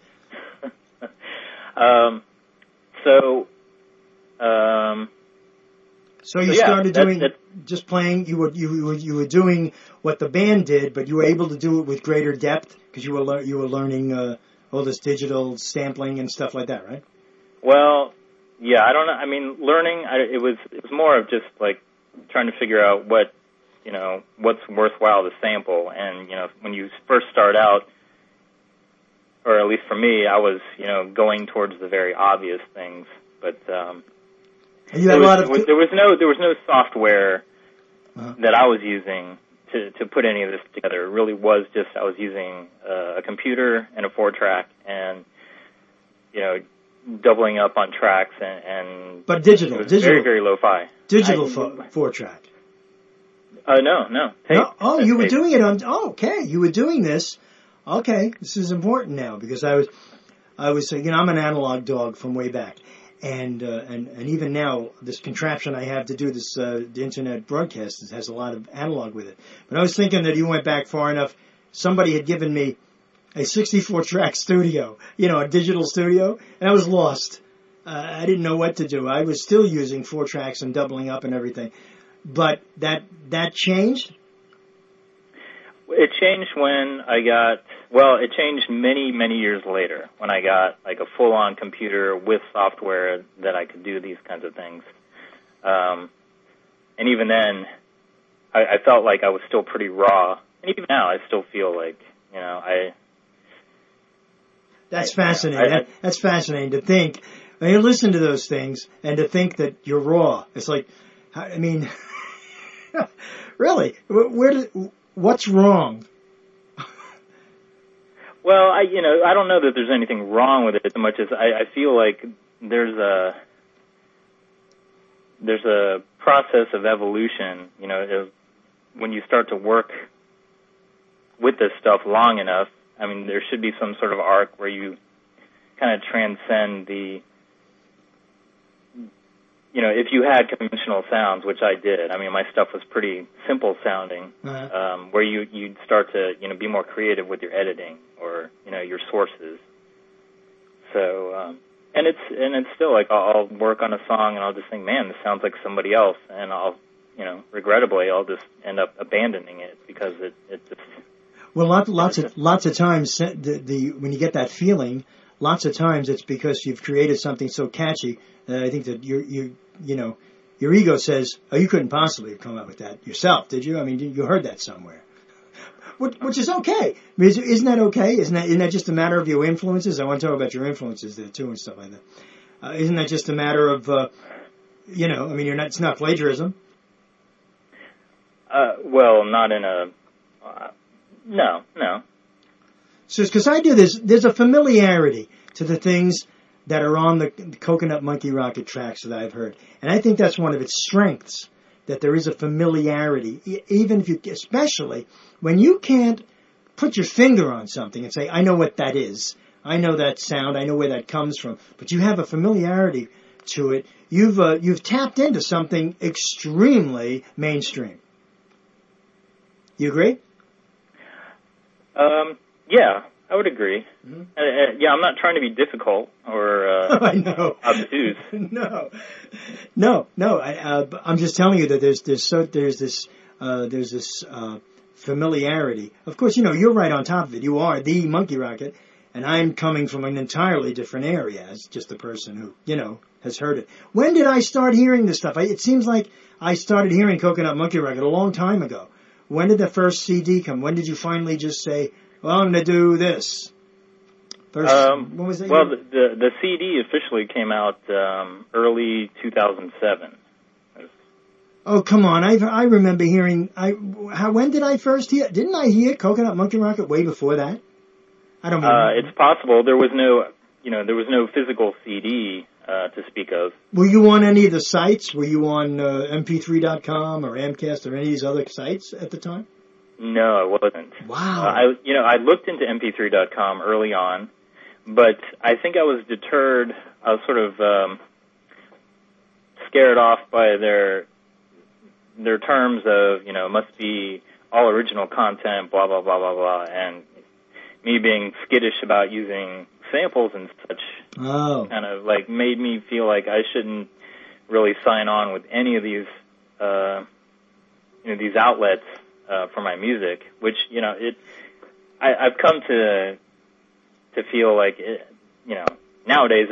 So you started doing just playing. You were doing what the band did, but you were able to do it with greater depth because you were learning all this digital sampling and stuff like that, right? Well, yeah, I don't know. I mean, learning. It was more of just trying to figure out what's worthwhile to sample. And when you first start out, or at least for me, I was going towards the very obvious things, but. There was no software that I was using to put any of this together. It really was just I was using a computer and a 4-track and doubling up on tracks and but digital very, very lo-fi. Digital 4-track. No. Tape. No? Oh, you were doing it on. Oh, okay, you were doing this. Okay, this is important now because I was I'm an analog dog from way back. And even now, this contraption I have to do this the internet broadcast has a lot of analog with it. But I was thinking that you went back far enough. Somebody had given me a 64-track studio, a digital studio, and I was lost. I didn't know what to do. I was still using 4 tracks and doubling up and everything. But that changed? It changed when it changed many, many years later when I got a full-on computer with software that I could do these kinds of things. And even then, I felt like I was still pretty raw. And even now, I still feel That's fascinating. That's fascinating to think. When you listen to those things and to think that you're raw, it's like, I mean, really, what's wrong? Well, I don't know that there's anything wrong with it as much as I feel like there's a process of evolution, when you start to work with this stuff long enough. I mean, there should be some sort of arc where you kind of transcend the, if you had conventional sounds, which I did. I mean, my stuff was pretty simple sounding, where you'd start to, be more creative with your editing or, your sources. So, and it's still like I'll work on a song and I'll just think, man, this sounds like somebody else, and I'll, regrettably, I'll just end up abandoning it because it just. Well, lots of times, when you get that feeling, lots of times it's because you've created something so catchy that I think that your ego says, oh, you couldn't possibly have come up with that yourself, did you? I mean, you heard that somewhere. Which is okay. I mean, isn't that okay? Isn't that just a matter of your influences? I want to talk about your influences there too and stuff like that. Isn't that just a matter of, it's not plagiarism. Well, not in a, no. So, because I do this, there's a familiarity to the things that are on the Coconut Monkey Rocket tracks that I've heard. And I think that's one of its strengths, that there is a familiarity, even if especially when you can't put your finger on something and say, I know what that is. I know that sound. I know where that comes from. But you have a familiarity to it. You've tapped into something extremely mainstream. You agree? Yeah, I would agree. Mm-hmm. I'm not trying to be difficult or I know. obtuse. No. I'm just telling you that there's this familiarity. Of course, you're right on top of it. You are the Monkey Rocket, and I'm coming from an entirely different area as just a person who, has heard it. When did I start hearing this stuff? It seems like I started hearing Coconut Monkey Rocket a long time ago. When did the first CD come? When did you finally just say, well, I'm going to do this? When was that? Well, the CD officially came out early 2007. Oh, come on. I remember hearing, when did I first hear, didn't I hear Coconut Monkey Rocket way before that? I don't remember. It's possible. There was no physical CD to speak of. Were you on any of the sites? Were you on mp3.com or Amcast or any of these other sites at the time? No, I wasn't. Wow. I looked into mp3.com early on, but I think I was deterred. I was sort of scared off by their terms of, must be all original content, blah, blah, blah, blah, blah, and me being skittish about using samples and such kind of like made me feel like I shouldn't really sign on with any of these, these outlets for my music, which, I've come to feel like it, nowadays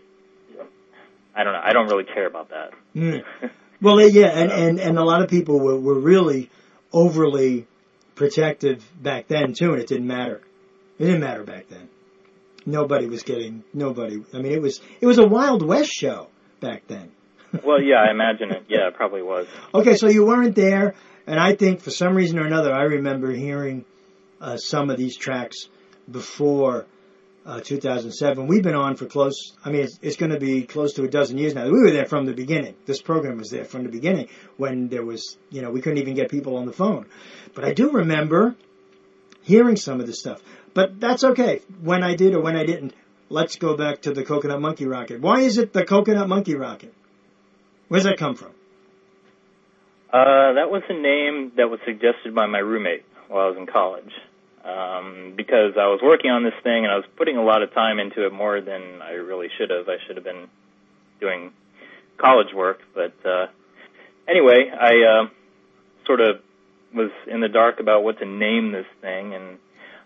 I don't know, I don't really care about that. Mm. Well, yeah, and a lot of people were really overly protective back then too, and it didn't matter. It didn't matter back then. Nobody. I mean, it was a Wild West show back then. Well, yeah, I imagine it. Yeah, it probably was. Okay, so you weren't there, and I think for some reason or another, I remember hearing some of these tracks before 2007. We've been on for it's going to be close to a dozen years now. We were there from the beginning. This program was there from the beginning when there was, we couldn't even get people on the phone. But I do remember hearing some of this stuff. But that's okay. When I did or when I didn't, let's go back to the Coconut Monkey Rocket. Why is it the Coconut Monkey Rocket? Where does that come from? That was a name that was suggested by my roommate while I was in college. Because I was working on this thing and I was putting a lot of time into it, more than I really should have. I should have been doing college work. But anyway, I sort of was in the dark about what to name this thing, and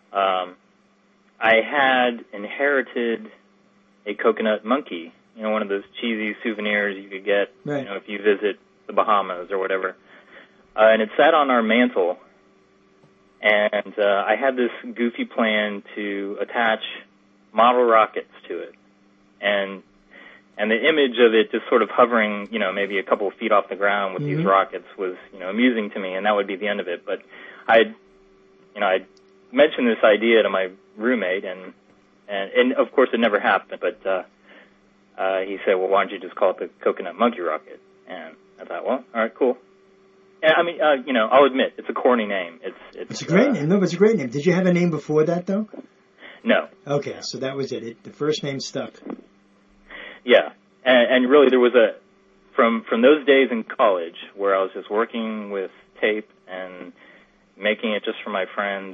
I had inherited a coconut monkey, one of those cheesy souvenirs you could get, right, if you visit the Bahamas or whatever. And it sat on our mantle, and I had this goofy plan to attach model rockets to it, and the image of it just sort of hovering, maybe a couple of feet off the ground with these rockets was, amusing to me, and that would be the end of it. But I mentioned this idea to my roommate, and of course it never happened. But he said, "Well, why don't you just call it the Coconut Monkey Rocket?" And I thought, well, all right, cool. And I mean, I'll admit it's a corny name. It's a great name. No, but it's a great name. Did you have a name before that though? No. Okay, so that was it. The first name stuck. Yeah, and really there was from those days in college where I was just working with tape and making it just for my friends,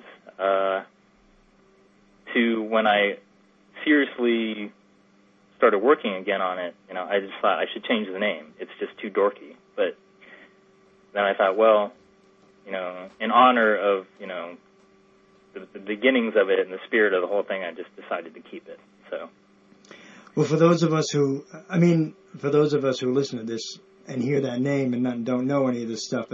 to when I seriously started working again on it, I just thought I should change the name. It's just too dorky. But then I thought, well, in honor of, the beginnings of it and the spirit of the whole thing, I just decided to keep it. So. Well, for those of us who listen to this and hear that name and don't know any of this stuff,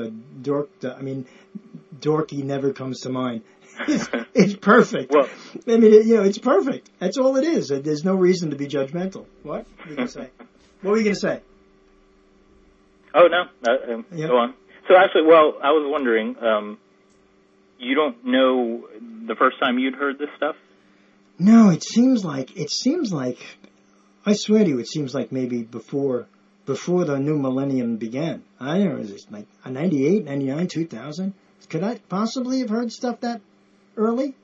dorky never comes to mind. It's perfect. Well, it's perfect. That's all it is. There's no reason to be judgmental. What were you going to say? What were you going to say? Oh, no. Go on. So actually, I was wondering, you don't know the first time you'd heard this stuff? No, it seems like, I swear to you, it seems like maybe before the new millennium began. I don't know, is it like 98, 99, 2000? Could I possibly have heard stuff that early?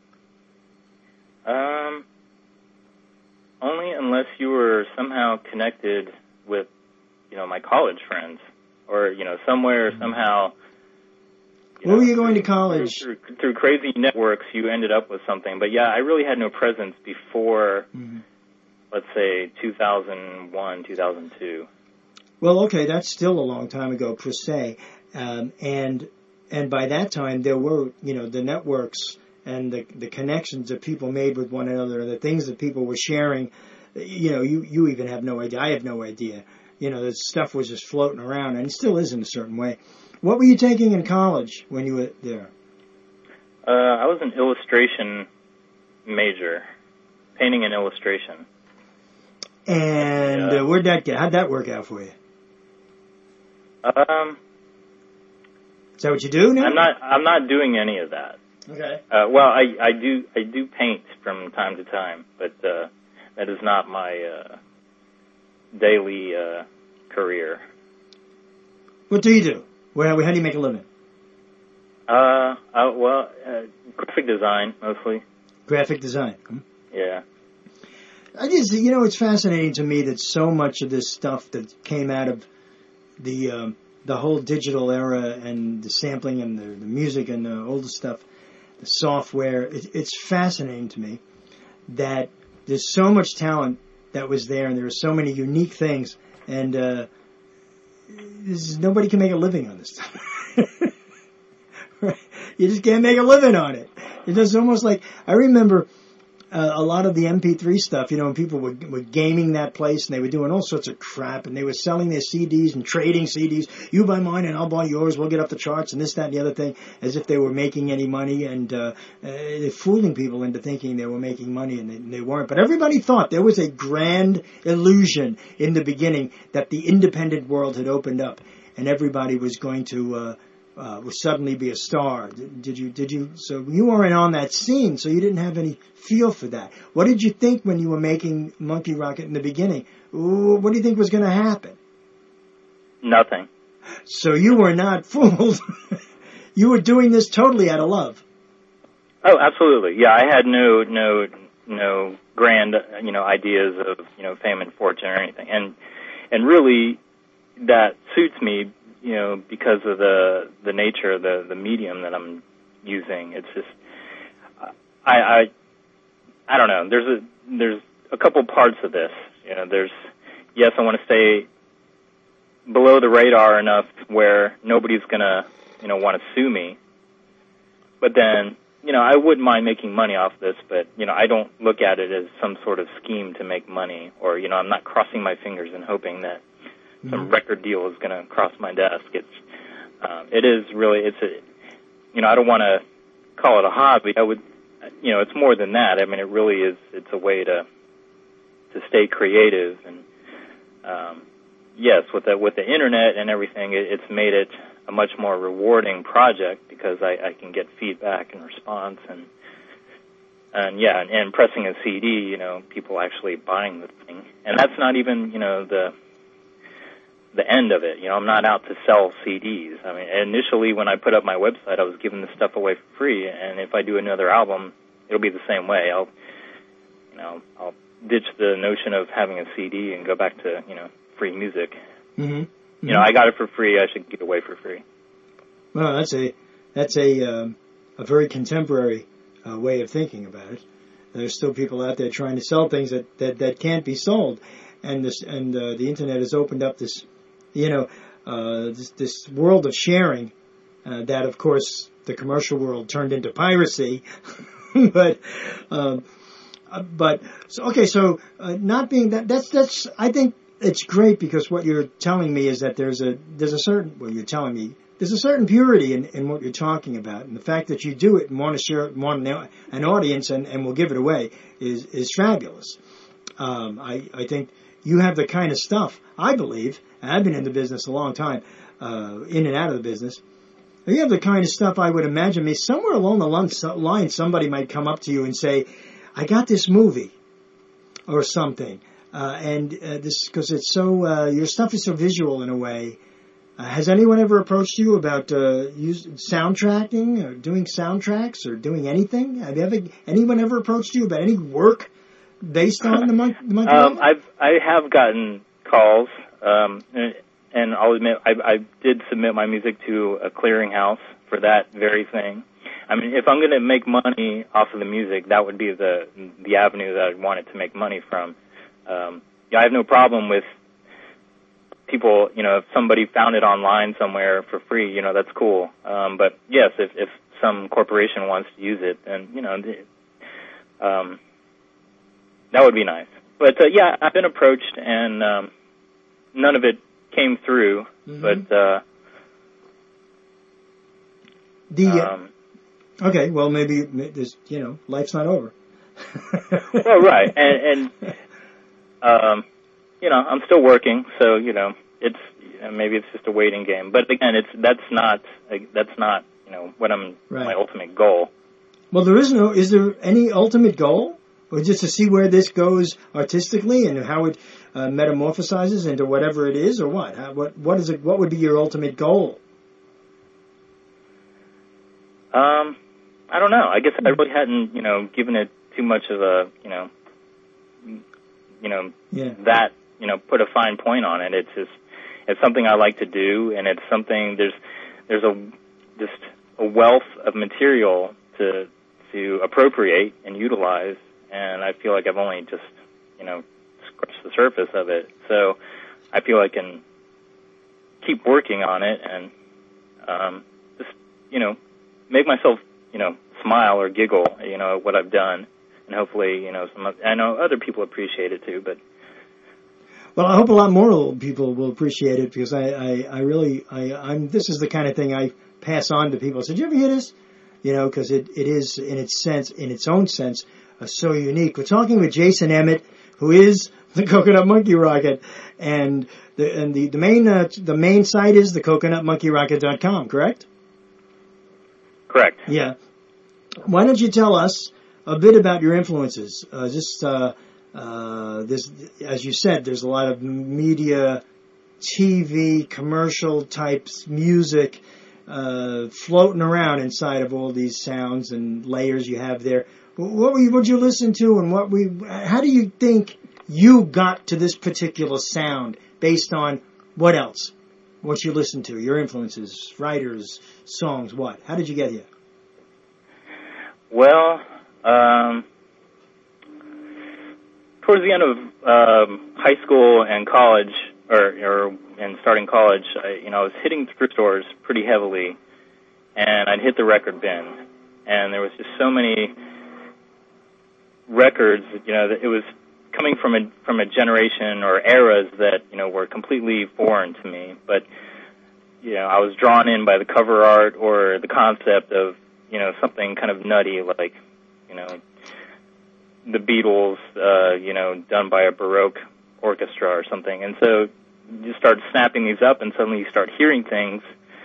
Only unless you were somehow connected with, my college friends, or, somewhere, somehow. Where were you going to college? Through crazy networks, you ended up with something. But yeah, I really had no presence before, let's say, 2001, 2002. Well, okay, that's still a long time ago, per se. And by that time, there were, the networks and the connections that people made with one another, the things that people were sharing. You even have no idea. I have no idea. The stuff was just floating around, and it still is in a certain way. What were you taking in college when you were there? I was an illustration major, painting and illustration. And where'd that get? How'd that work out for you? Is that what you do now? I'm not doing any of that. Okay. I do paint from time to time, but that is not my daily career. What do you do? How do you make a living? Graphic design mostly. Graphic design. Yeah. It's fascinating to me that so much of this stuff that came out of the whole digital era and the sampling and the music and the older stuff, the software, it's fascinating to me that there's so much talent that was there and there are so many unique things, and nobody can make a living on this stuff. You just can't make a living on it. It's just almost like, I remember a lot of the MP3 stuff, and people were gaming that place, and they were doing all sorts of crap, and they were selling their CDs and trading CDs. You buy mine and I'll buy yours. We'll get up the charts and this, that, and the other thing, as if they were making any money, and they're fooling people into thinking they were making money, and they weren't. But everybody thought there was a grand illusion in the beginning that the independent world had opened up, and everybody was going to would suddenly be a star. Did you? So you weren't on that scene, so you didn't have any feel for that. What did you think when you were making Monkey Rocket in the beginning? What do you think was going to happen? Nothing. So you were not fooled. You were doing this totally out of love. Oh, absolutely. Yeah, I had no grand, ideas of, fame and fortune or anything. And really that suits me, because of the nature of the medium that I'm using. It's just, I don't know. There's a couple parts of this. Yes, I want to stay below the radar enough where nobody's gonna, want to sue me. But then, I wouldn't mind making money off this, but, I don't look at it as some sort of scheme to make money, or, I'm not crossing my fingers and hoping that some record deal is going to cross my desk. I don't want to call it a hobby. you know, it's more than that. I mean, it really is. It's a way to stay creative, and yes, with the internet and everything, it's made it a much more rewarding project because I can get feedback and response, and pressing a CD, you know, people actually buying the thing, and that's not even, you know, the end of it. You know, I'm not out to sell CDs. I mean, initially when I put up my website, I was giving this stuff away for free, and if I do another album, it'll be the same way. I'll ditch the notion of having a CD and go back to, you know, free music. Mm-hmm. Mm-hmm. You know, I got it for free. I should give it away for free. Well, that's a very contemporary way of thinking about it. There's still people out there trying to sell things that can't be sold, and the internet has opened up this, you know, this world of sharing that, of course, the commercial world turned into piracy. But so not being that's I think it's great, because what you're telling me is that there's a certain purity in what you're talking about, and the fact that you do it and want to share it, want an audience, and will give it away is fabulous. I think you have the kind of stuff, I believe, and I've been in the business a long time, in and out of the business. You have the kind of stuff I would imagine somewhere along the line somebody might come up to you and say, I got this movie or something, and this, because it's so, your stuff is so visual in a way. Has anyone ever approached you about soundtracking or doing soundtracks or doing anything? Anyone ever approached you about any work based on the Monkey Rocket? I have gotten calls, and I'll admit I did submit my music to a clearinghouse for that very thing. I mean, if I'm going to make money off of the music, that would be the avenue that I'd want it to make money from. I have no problem with people, you know, if somebody found it online somewhere for free, you know, that's cool. But yes, if some corporation wants to use it, then, you know, that would be nice. But yeah, I've been approached, and none of it came through. Mm-hmm. But okay, well, maybe there's, you know, life's not over. Well, right, and you know, I'm still working, so, you know, maybe it's just a waiting game. But again, that's not you know, what my ultimate goal. Well, is there any ultimate goal? Or just to see where this goes artistically and how it metamorphosizes into whatever it is, or what? What is it? What would be your ultimate goal? I don't know. I guess I really hadn't, you know, given it too much of a, you know, that, you know, put a fine point on it. It's something I like to do, and it's something there's a wealth of material to appropriate and utilize, and I feel like I've only just, you know, scratched the surface of it. So I feel I can keep working on it and just, you know, make myself, you know, smile or giggle, you know, at what I've done, and hopefully, you know, I know other people appreciate it too, but. Well, I hope a lot more people will appreciate it, because I'm this is the kind of thing I pass on to people. I said, did you ever hear this? You know, because it is in its own sense, so unique. We're talking with Jason Emmett, who is the Coconut Monkey Rocket, and the main site is thecoconutmonkeyrocket.com, correct? Correct. Yeah. Why don't you tell us a bit about your influences? This, as you said, there's a lot of media, TV, commercial types, music, floating around inside of all these sounds and layers you have there. What you listen to, and how do you think you got to this particular sound based on what else? What you listen to, your influences, writers, songs, what? How did you get here? Well, towards the end of high school and college, and starting college, I was hitting thrift stores pretty heavily, and I'd hit the record bin, and there was just so many records, you know, that it was coming from a generation or eras that, you know, were completely foreign to me. But, you know, I was drawn in by the cover art or the concept of, you know, something kind of nutty like you know, the Beatles, you know, done by a Baroque orchestra or something. And so you start snapping these up, and suddenly you start hearing things.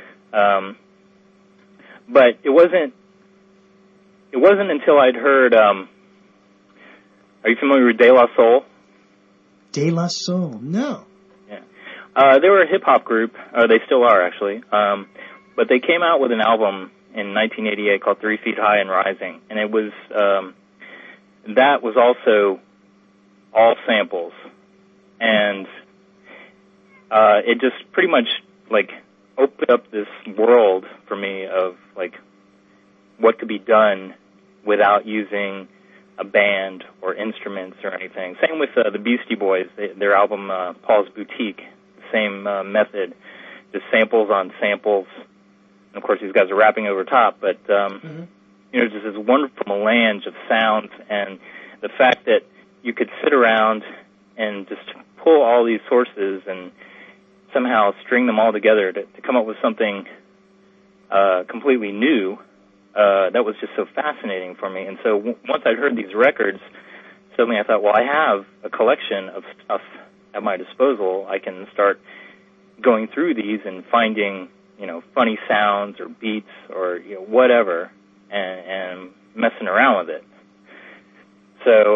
But it wasn't until I'd heard, are you familiar with De La Soul? De La Soul, no. Yeah. They were a hip-hop group, or they still are, actually. But they came out with an album in 1988 called 3 Feet High and Rising. And it was, that was also all samples. And it just pretty much, like, opened up this world for me of, like, what could be done without using a band or instruments or anything. Same with the Beastie Boys, their album Paul's Boutique, same method, just samples on samples. And of course, these guys are rapping over top, but you know, just this wonderful melange of sounds, and the fact that you could sit around and just pull all these sources and somehow string them all together to come up with something completely new. That was just so fascinating for me. And so once I'd heard these records, suddenly I thought, well, I have a collection of stuff at my disposal. I can start going through these and finding, you know, funny sounds or beats or, you know, whatever, and messing around with it. So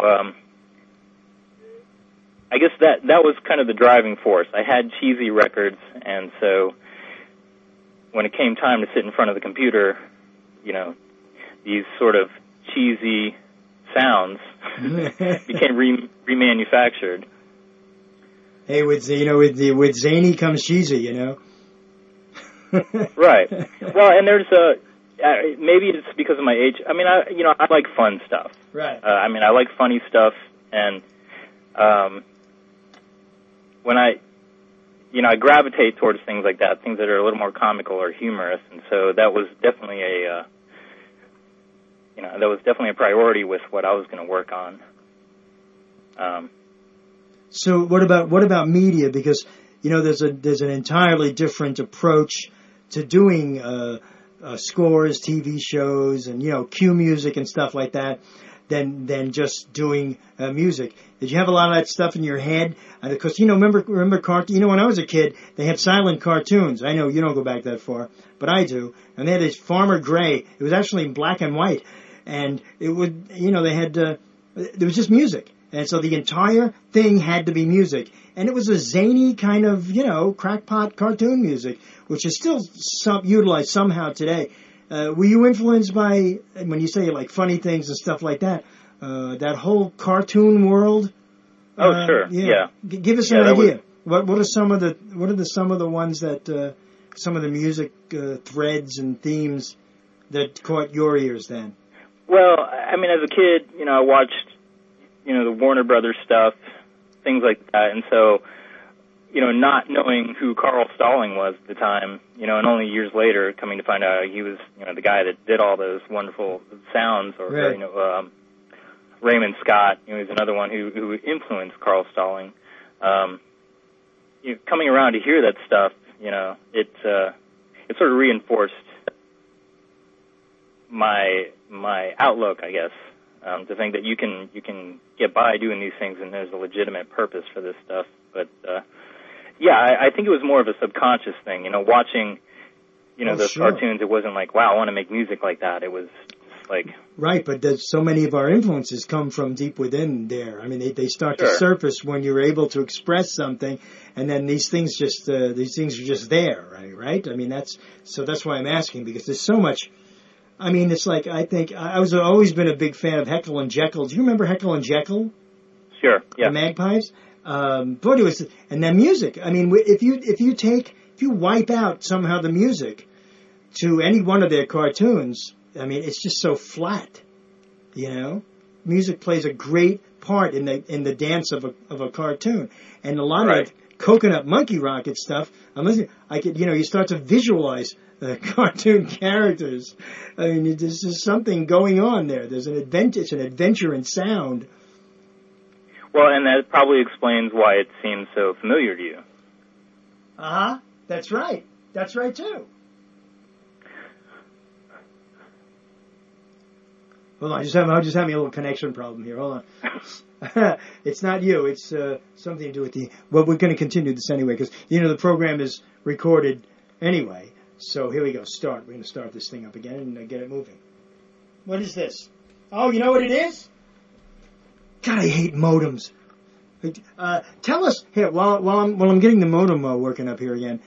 I guess that was kind of the driving force. I had cheesy records, and so when it came time to sit in front of the computer, you know, these sort of cheesy sounds became remanufactured. Hey, with zany comes cheesy, you know. Right. Well, and there's maybe it's because of my age. I mean, I like fun stuff. Right. I mean, I like funny stuff, and when I gravitate towards things like that, things that are a little more comical or humorous, and so that was definitely a priority with what I was going to work on. So what about media? Because, you know, there's an entirely different approach to doing scores, TV shows, and, you know, cue music and stuff like that than just doing music. Did you have a lot of that stuff in your head? Because, you know, remember cartoon? You know, when I was a kid, they had silent cartoons. I know you don't go back that far, but I do. And they had this Farmer Gray. It was actually in black and white, and it would, you know, they had there was just music, and so the entire thing had to be music, and it was a zany kind of, you know, crackpot cartoon music, which is still utilized somehow today. Were you influenced by, when you say like funny things and stuff like that, that whole cartoon world? Oh, sure. Yeah. Give us an idea. What are some of the ones that some of the music threads and themes that caught your ears then? Well, I mean, as a kid, you know, I watched, you know, the Warner Brothers stuff, things like that, and so, you know, not knowing who Carl Stalling was at the time, you know, and only years later coming to find out he was, you know, the guy that did all those wonderful sounds, or right. You know, Raymond Scott, you know, he's another one who influenced Carl Stalling. You know, coming around to hear that stuff, you know, it sort of reinforced my outlook, I guess, to think that you can get by doing these things and there's a legitimate purpose for this stuff. But yeah, I think it was more of a subconscious thing, you know, watching, you know, those sure. cartoons. It wasn't like, wow, I want to make music like that. It was just like, right. But there's so many of our influences come from deep within there. I mean, they start sure. to surface when you're able to express something, and then these things are just there, right? I mean, that's why I'm asking, because there's so much. I mean, it's like, I think I was always been a big fan of Heckle and Jekyll. Do you remember Heckle and Jekyll? Sure. Yeah. The Magpies. But it was, and then music. I mean, if you wipe out somehow the music to any one of their cartoons, I mean, it's just so flat. You know, music plays a great part in the dance of a cartoon, and a lot right. of Coconut Monkey Rocket stuff. You start to visualize cartoon characters. I mean, there's just something going on there. There's an adventure in sound. Well, and that probably explains why it seems so familiar to you. Uh-huh. That's right. That's right, too. Hold on, I'm just having a little connection problem here. Hold on. It's not you. It's something to do with the... Well, we're going to continue this anyway, because, the program is recorded anyway. So here we go. Start. We're going to start this thing up again and get it moving. What is this? Oh, you know what it is? God, I hate modems. Tell us... Here, while I'm getting the modem working up here again,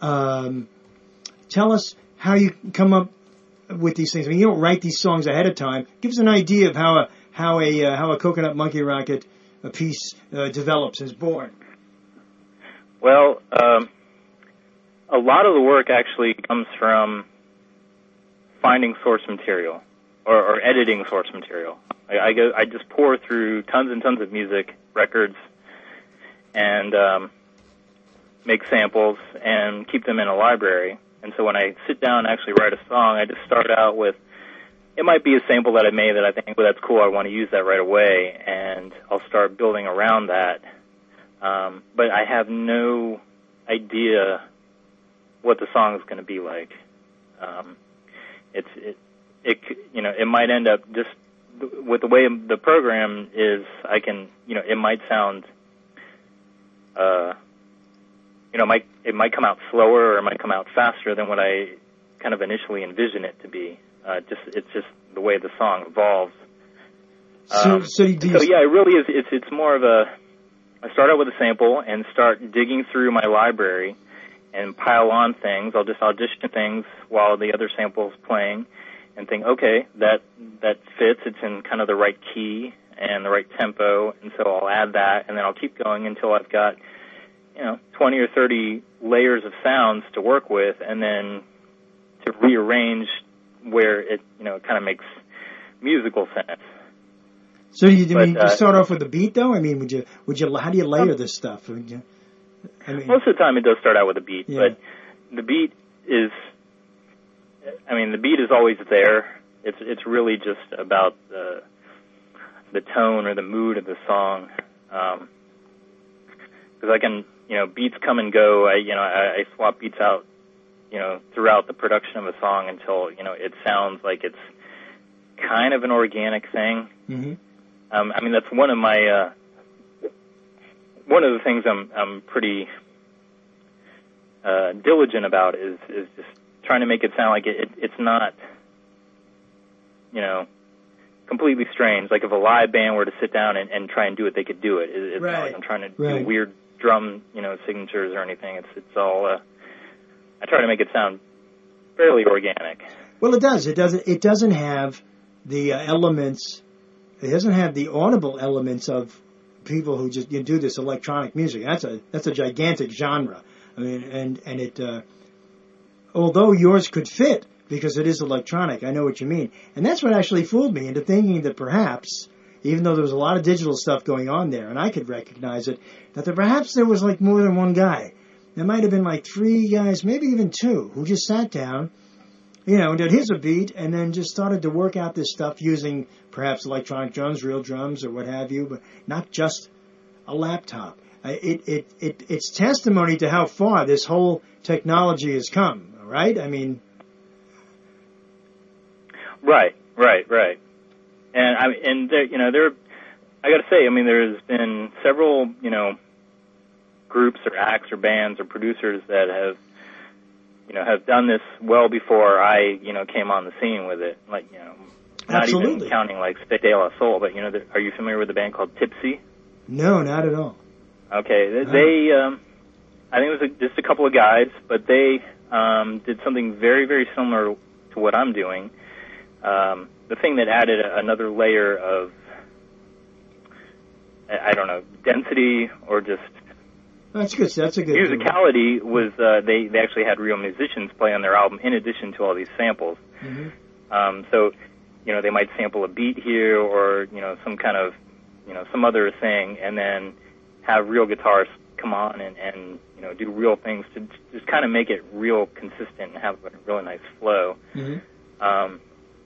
tell us how you come up with these things. I mean, you don't write these songs ahead of time. Give us an idea of how a Coconut Monkey Rocket piece develops and is born. Well, a lot of the work actually comes from finding source material or editing source material. I just pour through tons and tons of music, records, and make samples and keep them in a library. And so when I sit down and actually write a song, I just start out with, it might be a sample that I made that I think, well, that's cool, I want to use that right away, and I'll start building around that. But I have no idea what the song is going to be like. It might end up just with the way the program is. I can, it might sound, it might come out slower or it might come out faster than what I kind of initially envision it to be. It's just the way the song evolves. It really is. It's more of I start out with a sample and start digging through my library and pile on things. I'll just audition things while the other sample's playing and think, okay, that fits. It's in kind of the right key and the right tempo, and so I'll add that, and then I'll keep going until I've got 20 or 30 layers of sounds to work with, and then to rearrange where it kind of makes musical sense. So you start off with a beat, though? I mean, would you how do you layer this stuff? Most of the time it does start out with a beat, but the beat is always there. It's really just about the tone or the mood of the song. Because I can, beats come and go. I swap beats out, throughout the production of a song until, it sounds like it's kind of an organic thing. Mm-hmm. That's one of my, one of the things I'm pretty diligent about is just trying to make it sound like it's not, completely strange. Like if a live band were to sit down and try and do it, they could do it. It's not like I'm trying to do weird drum, signatures or anything. It's all, I try to make it sound fairly organic. Well, it does. It doesn't have the elements. It doesn't have the audible elements of people who just do this electronic music. That's a gigantic genre. I mean, and it, although yours could fit because it is electronic, I know what you mean. And that's what actually fooled me into thinking that perhaps, even though there was a lot of digital stuff going on there, and I could recognize it, that perhaps there was like more than one guy. There might have been like 3 guys, maybe even 2, who just sat down, and did here's a beat, and then just started to work out this stuff using perhaps electronic drums, real drums, or what have you, but not just a laptop. It's testimony to how far this whole technology has come, right? I mean... Right. And there, I got to say, there's been several, groups or acts or bands or producers that have done this well before I, came on the scene with it. Like, not Absolutely. Even counting like Spit de la Soul, but are you familiar with the band called Tipsy? No, not at all. Okay, they I think it was just a couple of guys, but they did something very, very similar to what I'm doing. The thing that added another layer of, I don't know, density or just that's good. That's a good musicality was they actually had real musicians play on their album in addition to all these samples. Mm-hmm. So they might sample a beat here or some kind of some other thing, and then have real guitarists come on and do real things to just kind of make it real consistent and have a really nice flow. Mm-hmm.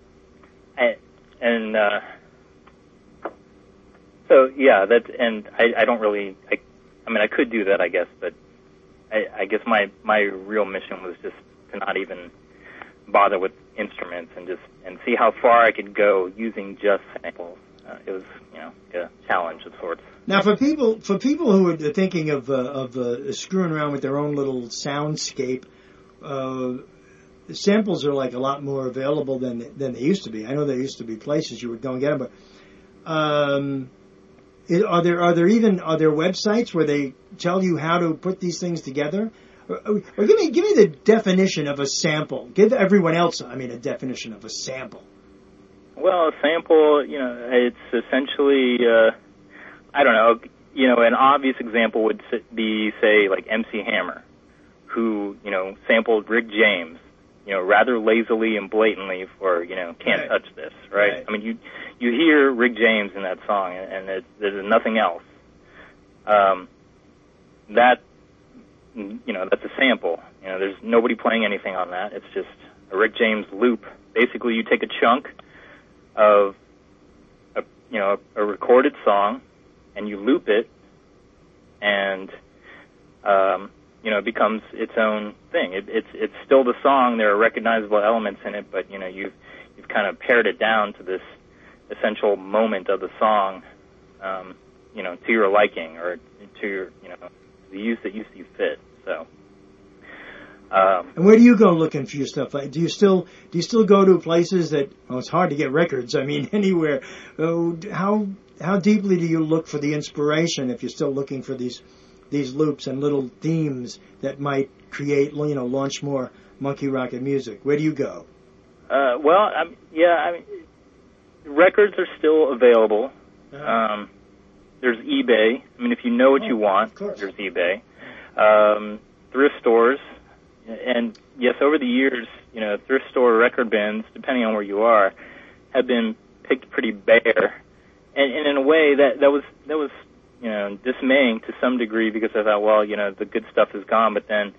So yeah, I don't really, I could do that, I guess, but I guess my real mission was just to not even bother with instruments and see how far I could go using just samples. It was, a challenge of sorts. Now, for people who are thinking of screwing around with their own little soundscape, samples are like a lot more available than they used to be. I know there used to be places you would go and get them, but are there websites where they tell you how to put these things together? Or give me the definition of a sample. Give everyone else, a definition of a sample. Well, a sample, it's essentially, an obvious example would be, say, like MC Hammer, who, sampled Rick James, rather lazily and blatantly for, can't touch this, right? I mean, you hear Rick James in that song, and there's nothing else. That's a sample. There's nobody playing anything on that. It's just a Rick James loop. Basically, you take a chunk of a recorded song and you loop it, and it becomes its own thing. It's still the song. There are recognizable elements in it, but you've kind of pared it down to this essential moment of the song, to your liking or to your the use that you see fit. So. And where do you go looking for your stuff? Do you still go to places that? Well, it's hard to get records. I mean, anywhere. How deeply do you look for the inspiration if you're still looking for these loops and little themes that might create, launch more Monkey Rocket music? Where do you go? Records are still available. There's eBay. I mean, if you know what you want, there's eBay. Thrift stores. And yes, over the years, thrift store record bins, depending on where you are, have been picked pretty bare. And in a way that was dismaying to some degree, because I thought, well, the good stuff is gone. But then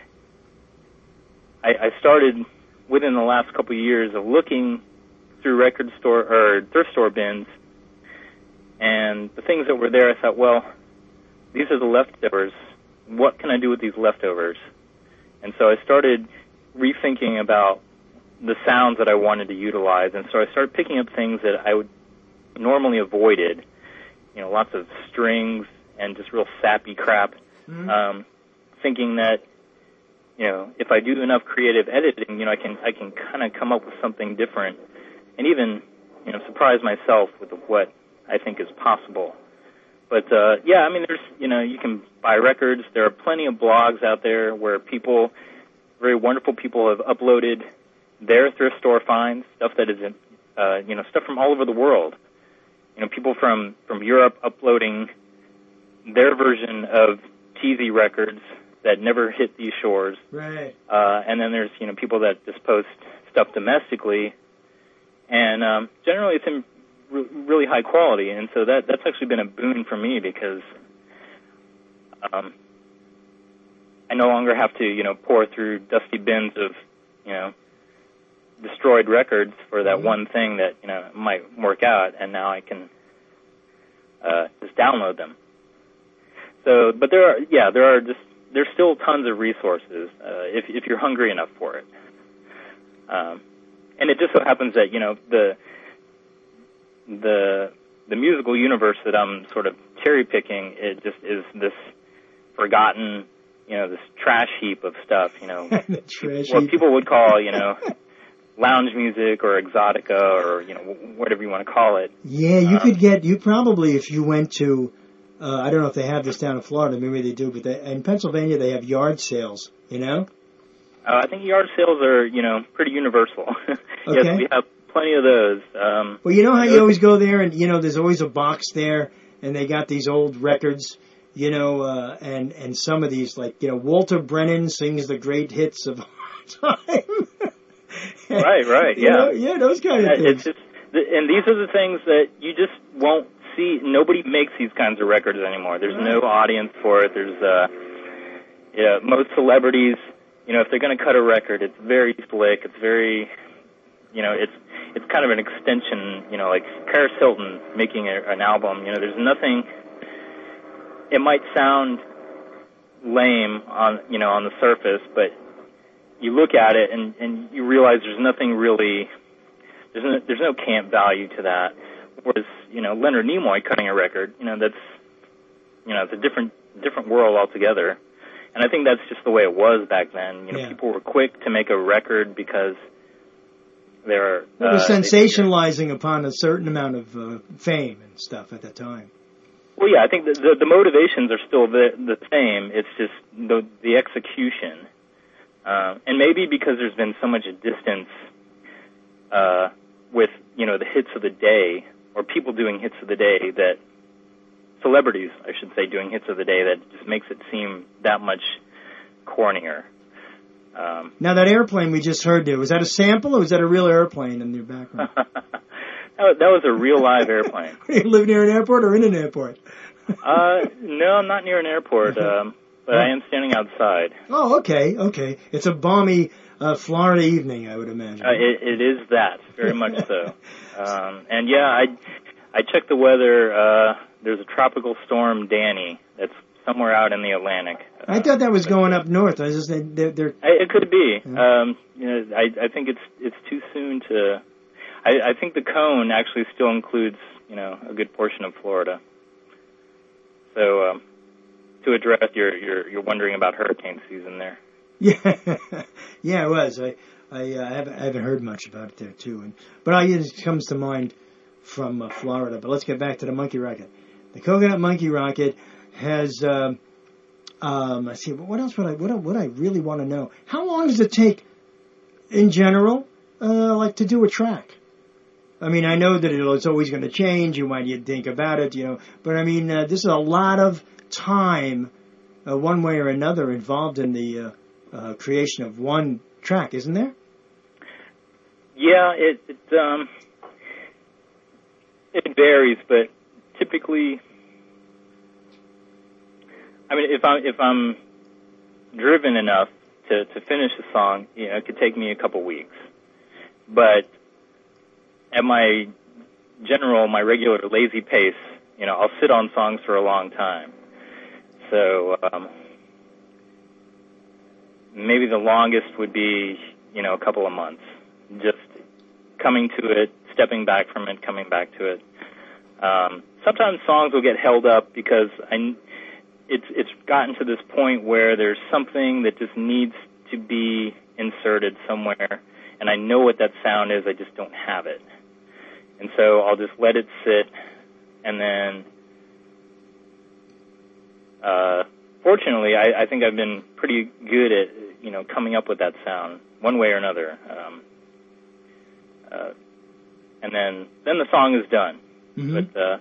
I started within the last couple of years of looking through record store or thrift store bins, and the things that were there, I thought, well, these are the leftovers. What can I do with these leftovers? And so I started rethinking about the sounds that I wanted to utilize, and so I started picking up things that I would normally avoided, lots of strings and just real sappy crap, thinking that, if I do enough creative editing, I can kind of come up with something different, and even, surprise myself with what I think is possible. But, there's, you can buy records. There are plenty of blogs out there where very wonderful people have uploaded their thrift store finds, stuff that isn't, stuff from all over the world. People from Europe uploading their version of TV records that never hit these shores. Right. And then there's, people that just post stuff domestically. And, generally it's in really high quality, and so that's actually been a boon for me, because I no longer have to pour through dusty bins of destroyed records for that one thing that might work out, and now I can just download them. So, but there's still tons of resources if you're hungry enough for it. And it just so happens that the musical universe that I'm sort of cherry picking, it just is this forgotten, this trash heap of stuff, what people would call, lounge music or exotica or, whatever you want to call it. Yeah, you probably, if you went to, I don't know if they have this down in Florida, maybe they do, but in Pennsylvania they have yard sales, I think yard sales are, pretty universal. Okay. Yes, we have plenty of those. Well, you know how you always go there and, there's always a box there and they got these old records, and some of these, like, Walter Brennan sings the great hits of our time. Right, yeah. Yeah, those kind of things. It's just, and these are the things that you just won't see. Nobody makes these kinds of records anymore. There's no audience for it. There's, most celebrities, if they're going to cut a record, it's very slick. It's very, it's kind of an extension, like Paris Hilton making an album. There's nothing. It might sound lame on the surface, but you look at it and you realize there's nothing really, there's no camp value to that. Whereas, Leonard Nimoy cutting a record, that's, it's a different world altogether. And I think that's just the way it was back then. People were quick to make a record because they're sensationalizing upon a certain amount of fame and stuff at that time. Well, yeah, I think the motivations are still the same. It's just the execution. And maybe because there's been so much distance with, the hits of the day, or people doing hits of the day, that celebrities, I should say, doing hits of the day, that just makes it seem that much cornier. Now, that airplane we just heard there, was that a sample or was that a real airplane in your background? That was a real live airplane. You live near an airport or in an airport? No, I'm not near an airport, but I am standing outside. Oh, okay. It's a balmy Florida evening, I would imagine. It is that, very much so. And yeah, I checked the weather. There's a tropical storm, Danny, that's somewhere out in the Atlantic. I thought that was going up north. I just they're It could be. Yeah. I think it's too soon to. I think the cone actually still includes a good portion of Florida. So to address you're wondering about hurricane season there. Yeah, it was. I haven't heard much about it there too, but it comes to mind from Florida. But let's get back to the monkey rocket. The Coconut Monkey Rocket has. Let's see. What else would I really want to know? How long does it take, in general, to do a track? I mean, I know that it's always going to change. You might think about it, But I mean, this is a lot of time, one way or another, involved in the creation of one track, isn't there? Yeah, it varies, but typically, I mean, if I'm driven enough to finish a song, it could take me a couple weeks. But at my regular lazy pace, I'll sit on songs for a long time. So maybe the longest would be, a couple of months, just coming to it, stepping back from it, coming back to it. Sometimes songs will get held up because it's gotten to this point where there's something that just needs to be inserted somewhere, and I know what that sound is, I just don't have it. And so I'll just let it sit, and then fortunately, I think I've been pretty good at, coming up with that sound one way or another. And then the song is done. Mm-hmm. But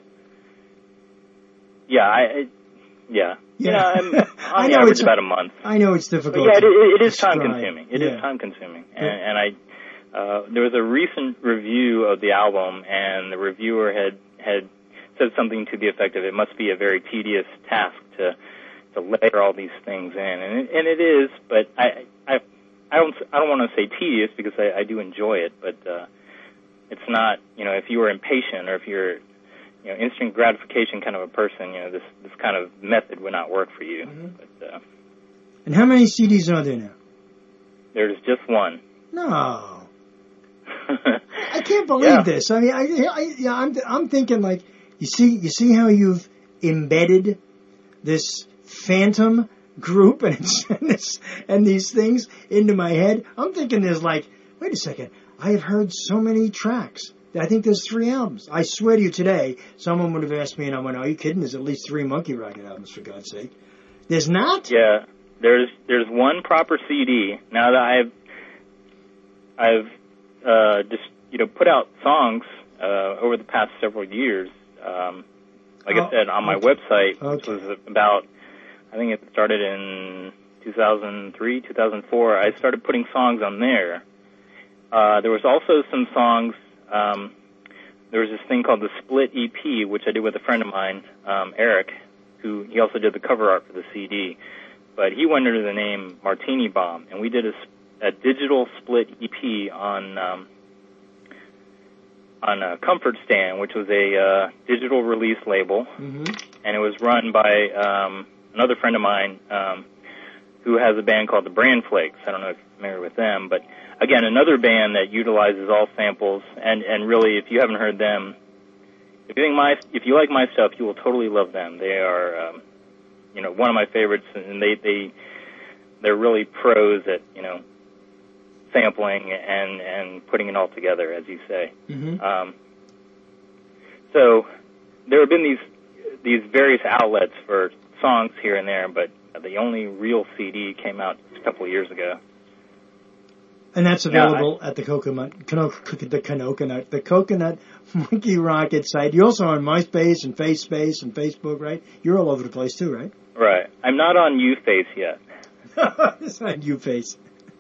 I'm on average about a month. I know it's difficult. But yeah, it is time consuming. It is time consuming, and I there was a recent review of the album, and the reviewer had said something to the effect of, it must be a very tedious task to layer all these things in, and it is, but I don't want to say tedious because I do enjoy it, but it's not, if you were impatient or if you're instant gratification kind of a person, this kind of method would not work for you. Mm-hmm. But, and how many CDs are there now? There's just one. No. I can't believe this. I mean, I'm thinking, like, you see how you've embedded this phantom group and these things into my head. I'm thinking there's like, wait a second, I have heard so many tracks. I think there's 3 albums. I swear to you, today, someone would have asked me, and I went, are you kidding? There's at least 3 Monkey Rocket albums, for God's sake. There's not? Yeah, there's one proper CD. Now that I've just, put out songs over the past several years, like I said, on my website, which was about, I think it started in 2003, 2004. I started putting songs on there. There was also some songs. There was this thing called the Split EP, which I did with a friend of mine, Eric, he also did the cover art for the CD. But he went under the name Martini Bomb, and we did a digital split EP on Comfort Stand, which was a digital release label, mm-hmm. and it was run by another friend of mine who has a band called the Bran Flakes. I don't know if you're familiar with them, but again, another band that utilizes all samples, and really, if you haven't heard them, if you like my stuff, you will totally love them. They are, one of my favorites, and they're really pros at, sampling and putting it all together, as you say. Mm-hmm. So there have been these various outlets for songs here and there, but the only real CD came out a couple of years ago. And that's available at the Coconut Monkey Rocket site. You're also on MySpace and FaceSpace and Facebook, right? You're all over the place too, right? Right. I'm not on YouFace yet. It's not YouFace.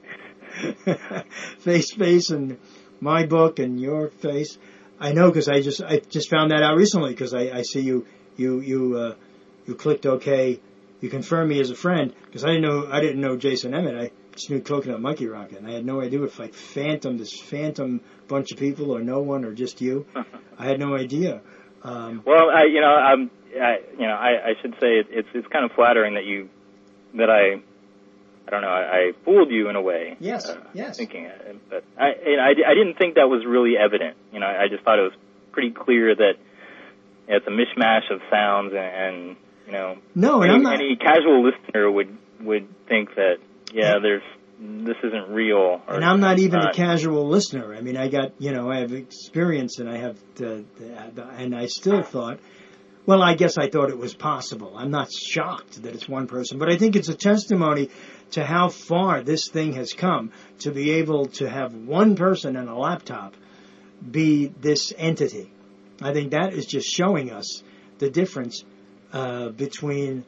FaceSpace and My Book and Your Face. I know because I just found that out recently because I see you clicked OK. You confirmed me as a friend because I didn't know Jason Emmett. I just knew Coconut Monkey Rocket, and I had no idea if like this phantom bunch of people or no one or just you. I had no idea. Well, I should say it's kind of flattering that I fooled you in a way. Yes, yes. Thinking it, but I didn't think that was really evident. I just thought it was pretty clear that it's a mishmash of sounds and No, and any casual listener would think that this isn't real. And I'm not even a casual listener. I mean, I have experience, and I have and I still thought. Well, I guess I thought it was possible. I'm not shocked that it's one person, but I think it's a testimony to how far this thing has come to be able to have one person and a laptop be this entity. I think that is just showing us the difference between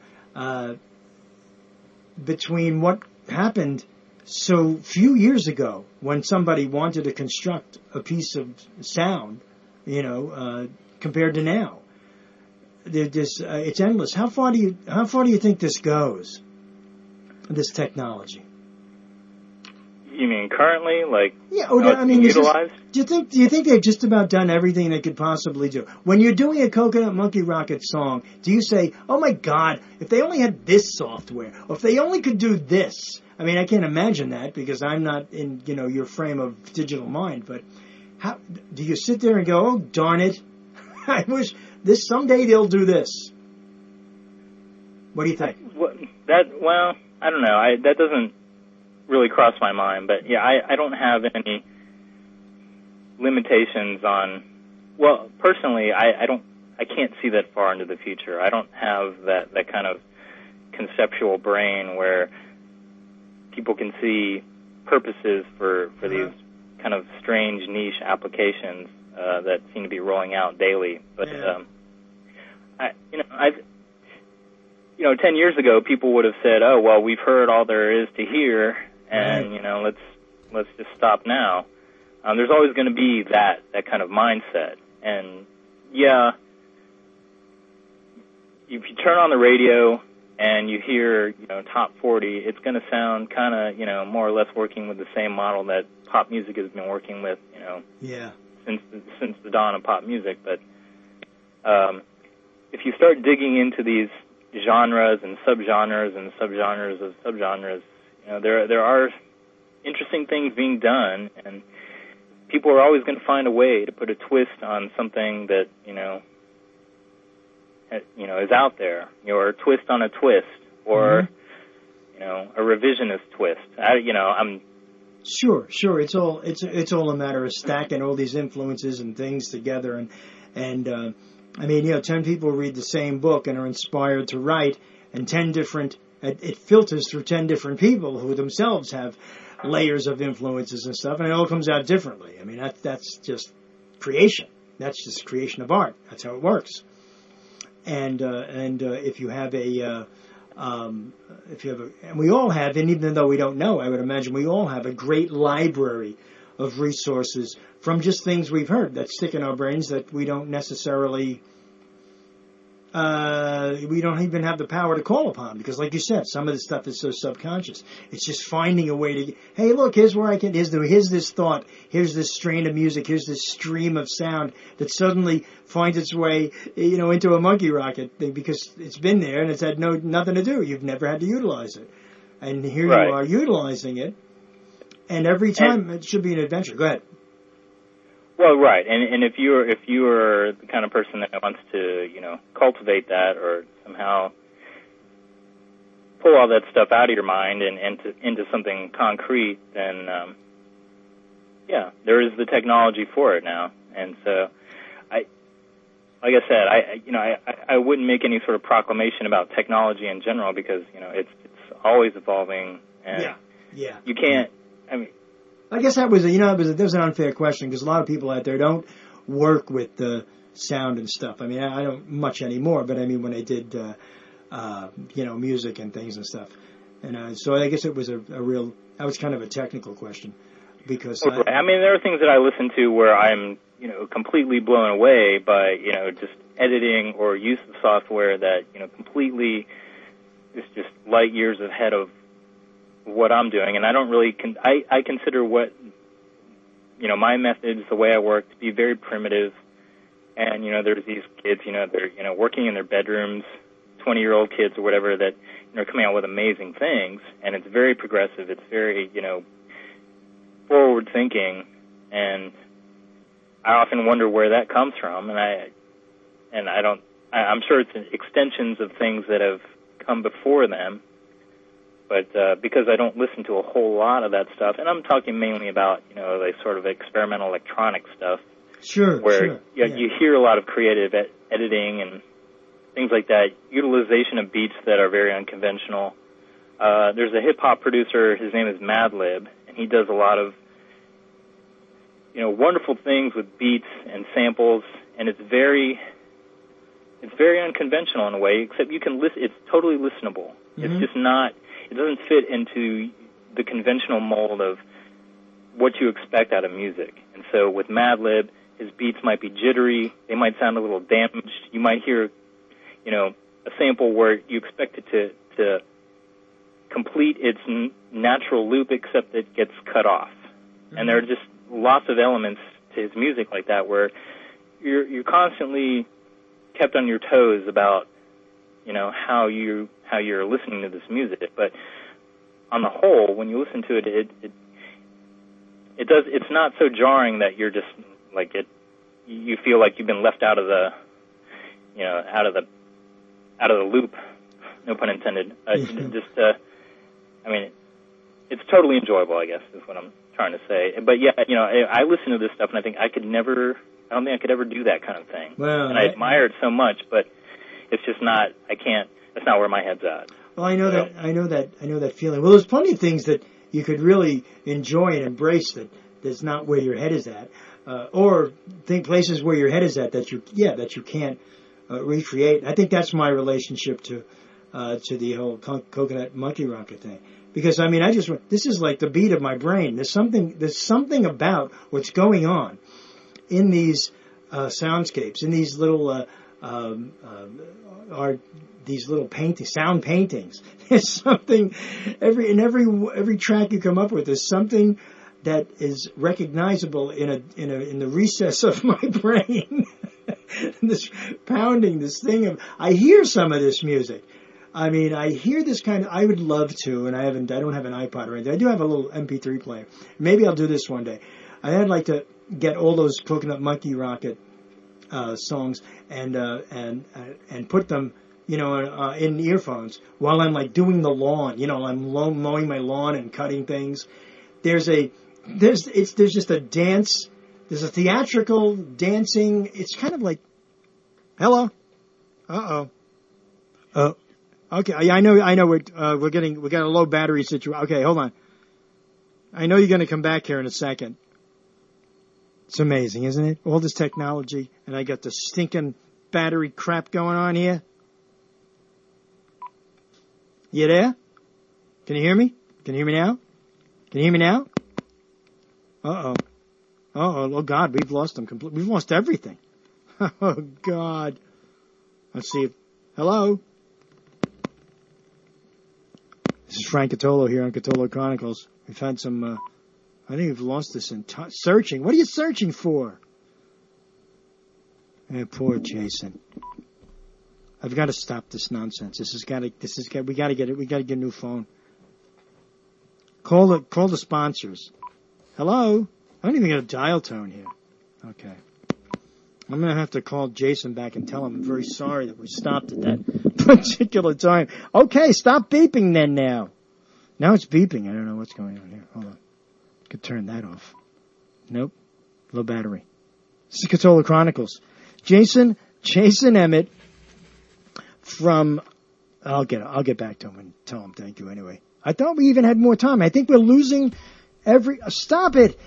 what happened so few years ago when somebody wanted to construct a piece of sound, compared to now. It's endless. How far do you think this goes? This technology. You mean currently, utilized? Do you think they've just about done everything they could possibly do? When you're doing a Coconut Monkey Rocket song, do you say, "Oh my God, if they only had this software, or if they only could do this"? I mean, I can't imagine that because I'm not in your frame of digital mind. But how do you sit there and go, "Oh darn it, I wish this someday they'll do this"? What do you think? I don't know. That doesn't really cross my mind, but I don't have any limitations on. Well, personally, I can't see that far into the future. I don't have that kind of conceptual brain where people can see purposes for these kind of strange niche applications that seem to be rolling out daily. But 10 years ago, people would have said, "Oh, well, we've heard all there is to hear, and let's just stop now." There's always going to be that kind of mindset, and if you turn on the radio and you hear top 40, it's going to sound kind of more or less working with the same model that pop music has been working with since the dawn of pop music. But if you start digging into these genres and subgenres and subgenres of subgenres, there are interesting things being done, and people are always going to find a way to put a twist on something that is out there, or a twist on a twist, or a revisionist twist. I'm sure. It's all a matter of stacking all these influences and things together, and 10 people read the same book and are inspired to write, and 10 different. It filters through 10 different people who themselves have layers of influences and stuff, and it all comes out differently. I mean, that's just creation. That's just creation of art. That's how it works. And if you have and we all have, and even though we don't know, I would imagine we all have a great library of resources from just things we've heard that stick in our brains that we don't necessarily. We don't even have the power to call upon because, like you said, some of the stuff is so subconscious. It's just finding a way to, hey, look, here's where I can, here's this thought, here's this strain of music, here's this stream of sound that suddenly finds its way, into a monkey rocket because it's been there and it's had nothing to do. You've never had to utilize it. and here Right. you are utilizing it. And every time it should be an adventure. Go ahead. Well, right, and if you're the kind of person that wants to, cultivate that or somehow pull all that stuff out of your mind and into something concrete, then there is the technology for it now. And so, like I said, I wouldn't make any sort of proclamation about technology in general because it's always evolving, and you can't. I mean, I guess that was there's an unfair question because a lot of people out there don't work with the sound and stuff. I mean, I don't much anymore, but I mean when I did, music and things and stuff, and so I guess it was that was kind of a technical question because there are things that I listen to where I'm completely blown away by just editing or use of software that completely is just light years ahead of what I'm doing, and I don't really I consider what my methods, the way I work, to be very primitive. And there's these kids, they're working in their bedrooms, 20-year-old kids or whatever that are coming out with amazing things, and it's very progressive. It's very forward thinking, and I often wonder where that comes from. And I'm sure it's extensions of things that have come before them. But because I don't listen to a whole lot of that stuff, and I'm talking mainly about, like sort of experimental electronic stuff. Sure, where you hear a lot of creative editing and things like that, utilization of beats that are very unconventional. There's a hip-hop producer, his name is Madlib, and he does a lot of, wonderful things with beats and samples, and it's very unconventional in a way, except you can listen, it's totally listenable. Mm-hmm. It's just not... It doesn't fit into the conventional mold of what you expect out of music. And so with Madlib, his beats might be jittery. They might sound a little damaged. You might hear, a sample where you expect it to complete its natural loop, except it gets cut off. Mm-hmm. And there are just lots of elements to his music like that where you're constantly kept on your toes about how you're listening to this music, but on the whole, when you listen to it, it's not so jarring that you're just like it. You feel like you've been left out of the loop. No pun intended. It's totally enjoyable, I guess, is what I'm trying to say. But I listen to this stuff and I think I don't think I could ever do that kind of thing. Well, and I admire it so much, but it's just not. I can't. That's not where my head's at. Well, I know that feeling. Well, there's plenty of things that you could really enjoy and embrace that's not where your head is at, or think places where your head is at that you can't recreate. I think that's my relationship to the whole Coconut Monkey Rocket thing. Because this is like the beat of my brain. There's something about what's going on in these soundscapes, in these little sound paintings. There's something every track you come up with. There's something that is recognizable in the recess of my brain. This pounding, this thing of I hear some of this music. I hear this kind of. I would love to, and I don't have an iPod or anything. I do have a little MP3 player. Maybe I'll do this one day. I'd like to get all those Coconut Monkey Rocket songs and put them, in earphones while I'm like doing the lawn. I'm mowing my lawn and cutting things. There's just a dance. There's a theatrical dancing. It's kind of like, hello, okay. I know. We got a low battery situation. Okay, hold on. I know you're going to come back here in a second. It's amazing, isn't it? All this technology, and I got the stinking battery crap going on here. You there? Can you hear me? Can you hear me now? Can you hear me now? Uh-oh. Oh, God, we've lost them completely. We've lost everything. Oh, God. Let's see. Hello? This is Frank Catolo here on Catolo Chronicles. We've had some, I think we've lost this entire, searching. What are you searching for? Poor Jason. I've got to stop this nonsense. We got to get a new phone. Call the sponsors. Hello? I don't even get a dial tone here. Okay. I'm going to have to call Jason back and tell him I'm very sorry that we stopped at that particular time. Okay, stop beeping then now. Now it's beeping. I don't know what's going on here. Hold on. Could turn that off. Nope. Low battery. This is Catola Chronicles. Jason Emmett from... I'll get back to him and tell him thank you anyway. I thought we even had more time. I think we're losing stop it.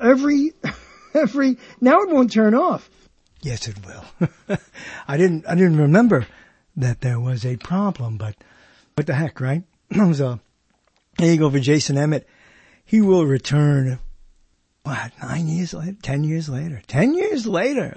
Now it won't turn off. Yes, it will. I didn't remember that there was a problem, but what the heck, right? So, there you go for Jason Emmett. He will return, 9 years later? 10 years later? 10 years later!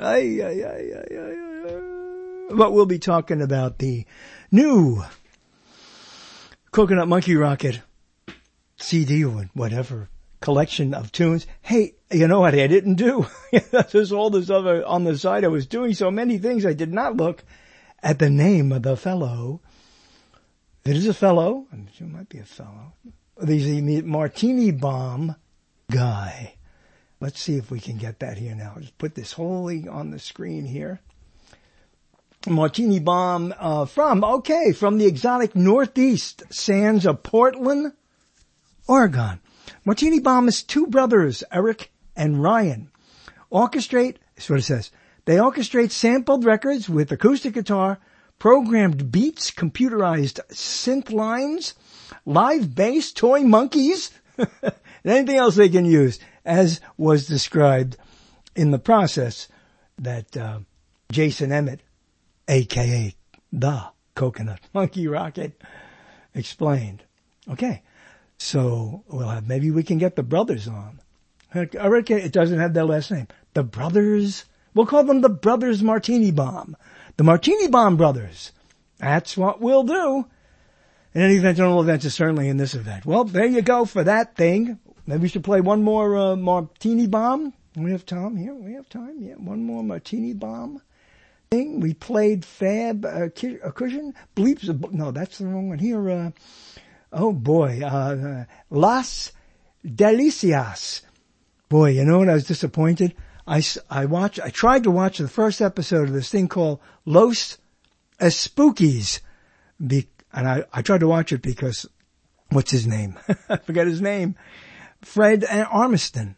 But we'll be talking about the new Coconut Monkey Rocket CD or whatever collection of tunes. Hey, you know what I didn't do? There's all this other on the side. I was doing so many things. I did not look at the name of the fellow. It is a fellow. I'm sure it might be a fellow. The Martini Bomb guy. Let's see if we can get that here now. Just put this wholly on the screen here. Martini Bomb from the exotic Northeast sands of Portland, Oregon. Martini Bomb is two brothers, Eric and Ryan. Orchestrate, that's what it says. They orchestrate sampled records with acoustic guitar, programmed beats, computerized synth lines, live bass, toy monkeys, and anything else they can use, as was described in the process that Jason Emmett, a.k.a. the Coconut Monkey Rocket, explained. Okay. So maybe we can get the brothers on. It doesn't have their last name. The brothers, we'll call them the Brothers Martini Bomb. The Martini Bomb Brothers. That's what we'll do. In any event, all events is certainly in this event. Well, there you go for that thing. Maybe we should play one more Martini Bomb. We have time here. We have time. Yeah, one more Martini Bomb thing. We played Fab Cushion. Bleeps. No, that's the wrong one. Here, oh boy, Las Delicias. Boy, you know what? I was disappointed. I tried to watch the first episode of this thing called Los Spookies. And I tried to watch it because, what's his name? I forget his name. Fred Armisen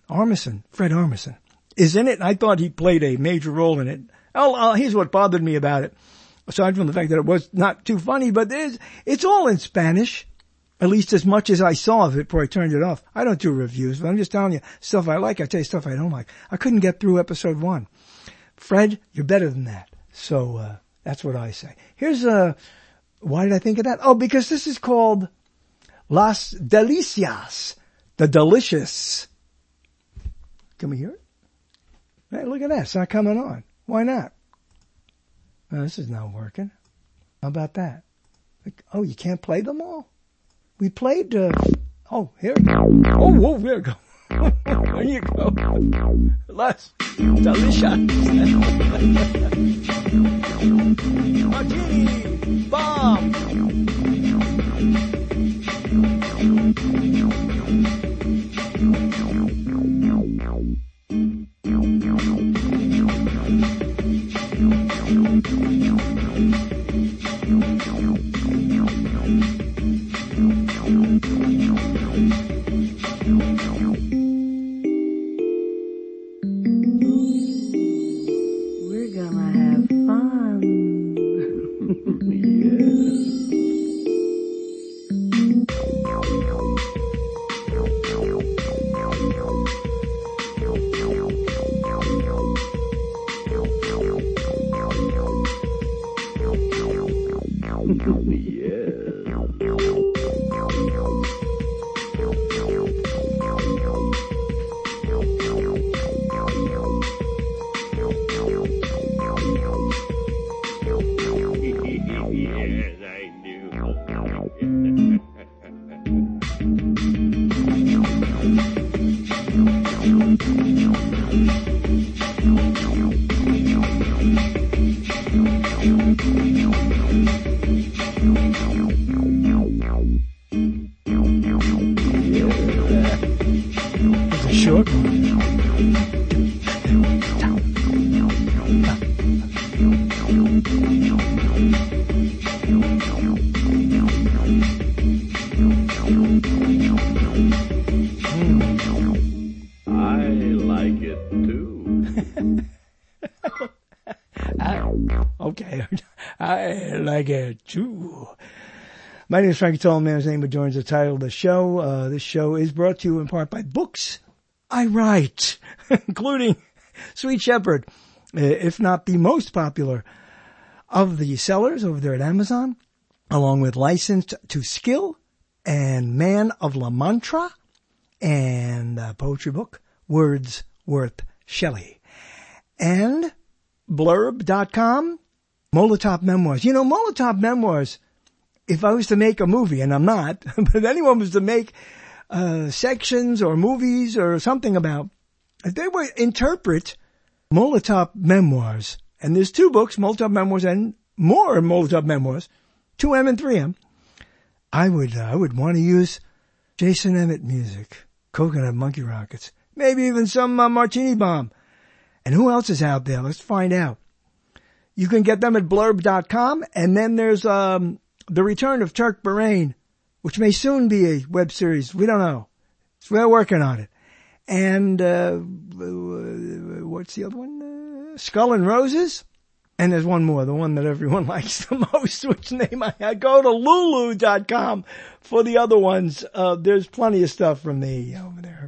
is in it. And I thought he played a major role in it. Here's what bothered me about it. Aside from the fact that it was not too funny, but it's all in Spanish. At least as much as I saw of it before I turned it off. I don't do reviews, but I'm just telling you stuff I like. I tell you stuff I don't like. I couldn't get through episode 1. Fred, you're better than that. So, that's what I say. Here's why did I think of that? Oh, because this is called Las Delicias. The delicious. Can we hear it? Hey, look at that. It's not coming on. Why not? Oh, this is not working. How about that? Oh, you can't play them all? We played, here we go. Oh, whoa, there we go. There you go. Las Delicias. Martini Bomb. I like it too. Okay, I like it too. My name is Frankie Tall, man's name adorns the title of the show. This show is brought to you in part by books I write, including Sweet Shepherd, if not the most popular of the sellers over there at Amazon, along with Licensed to Skill and Man of La Mantra and a poetry book, Wordsworth Shelley. And Blurb.com, Molotov Memoirs. You know, Molotov Memoirs, if I was to make a movie, and I'm not, but if anyone was to make sections or movies or something about, if they would interpret Molotov Memoirs, and there's two books, Molotov Memoirs and more Molotov Memoirs, 2M and 3M, I would want to use Jason Emmett music, Coconut Monkey Rockets, maybe even some Martini Bomb. And who else is out there? Let's find out. You can get them at blurb.com, and then there's The Return of Turk Bahrain, which may soon be a web series. We don't know. So we're working on it. And what's the other one? Skull and Roses. And there's one more, the one that everyone likes the most, which name I go to lulu.com for the other ones. There's plenty of stuff from me over there.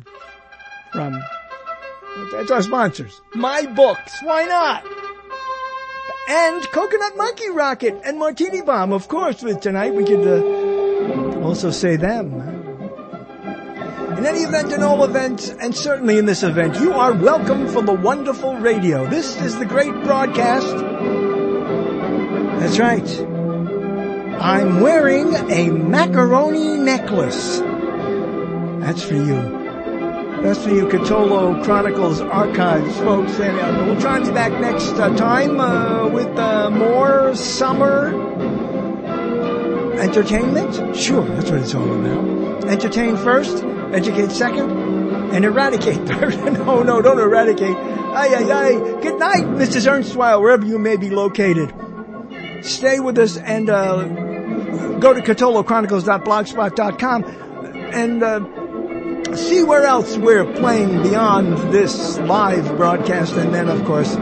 That's our sponsors. My books. Why not? And Coconut Monkey Rocket and Martini Bomb, of course. With tonight, we could also say them. In any event, in all events, and certainly in this event, you are welcome for the wonderful radio. This is the great broadcast. That's right. I'm wearing a macaroni necklace. That's for you. That's for you, Cthulhu Chronicles Archives, folks. And we'll try to be back next time with more summer entertainment. Sure, that's what it's all about. Entertain first, educate second, and eradicate third. No, don't eradicate. Ay. Good night, Mrs. Ernstwile, wherever you may be located. Stay with us and go to CthulhuChronicles.blogspot.com and see where else we're playing beyond this live broadcast, and then, of course,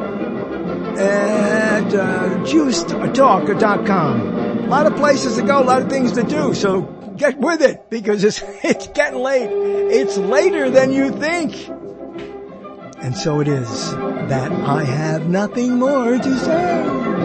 at juicedtalk.com. A lot of places to go, a lot of things to do, so get with it, because it's getting late. It's later than you think. And so it is that I have nothing more to say.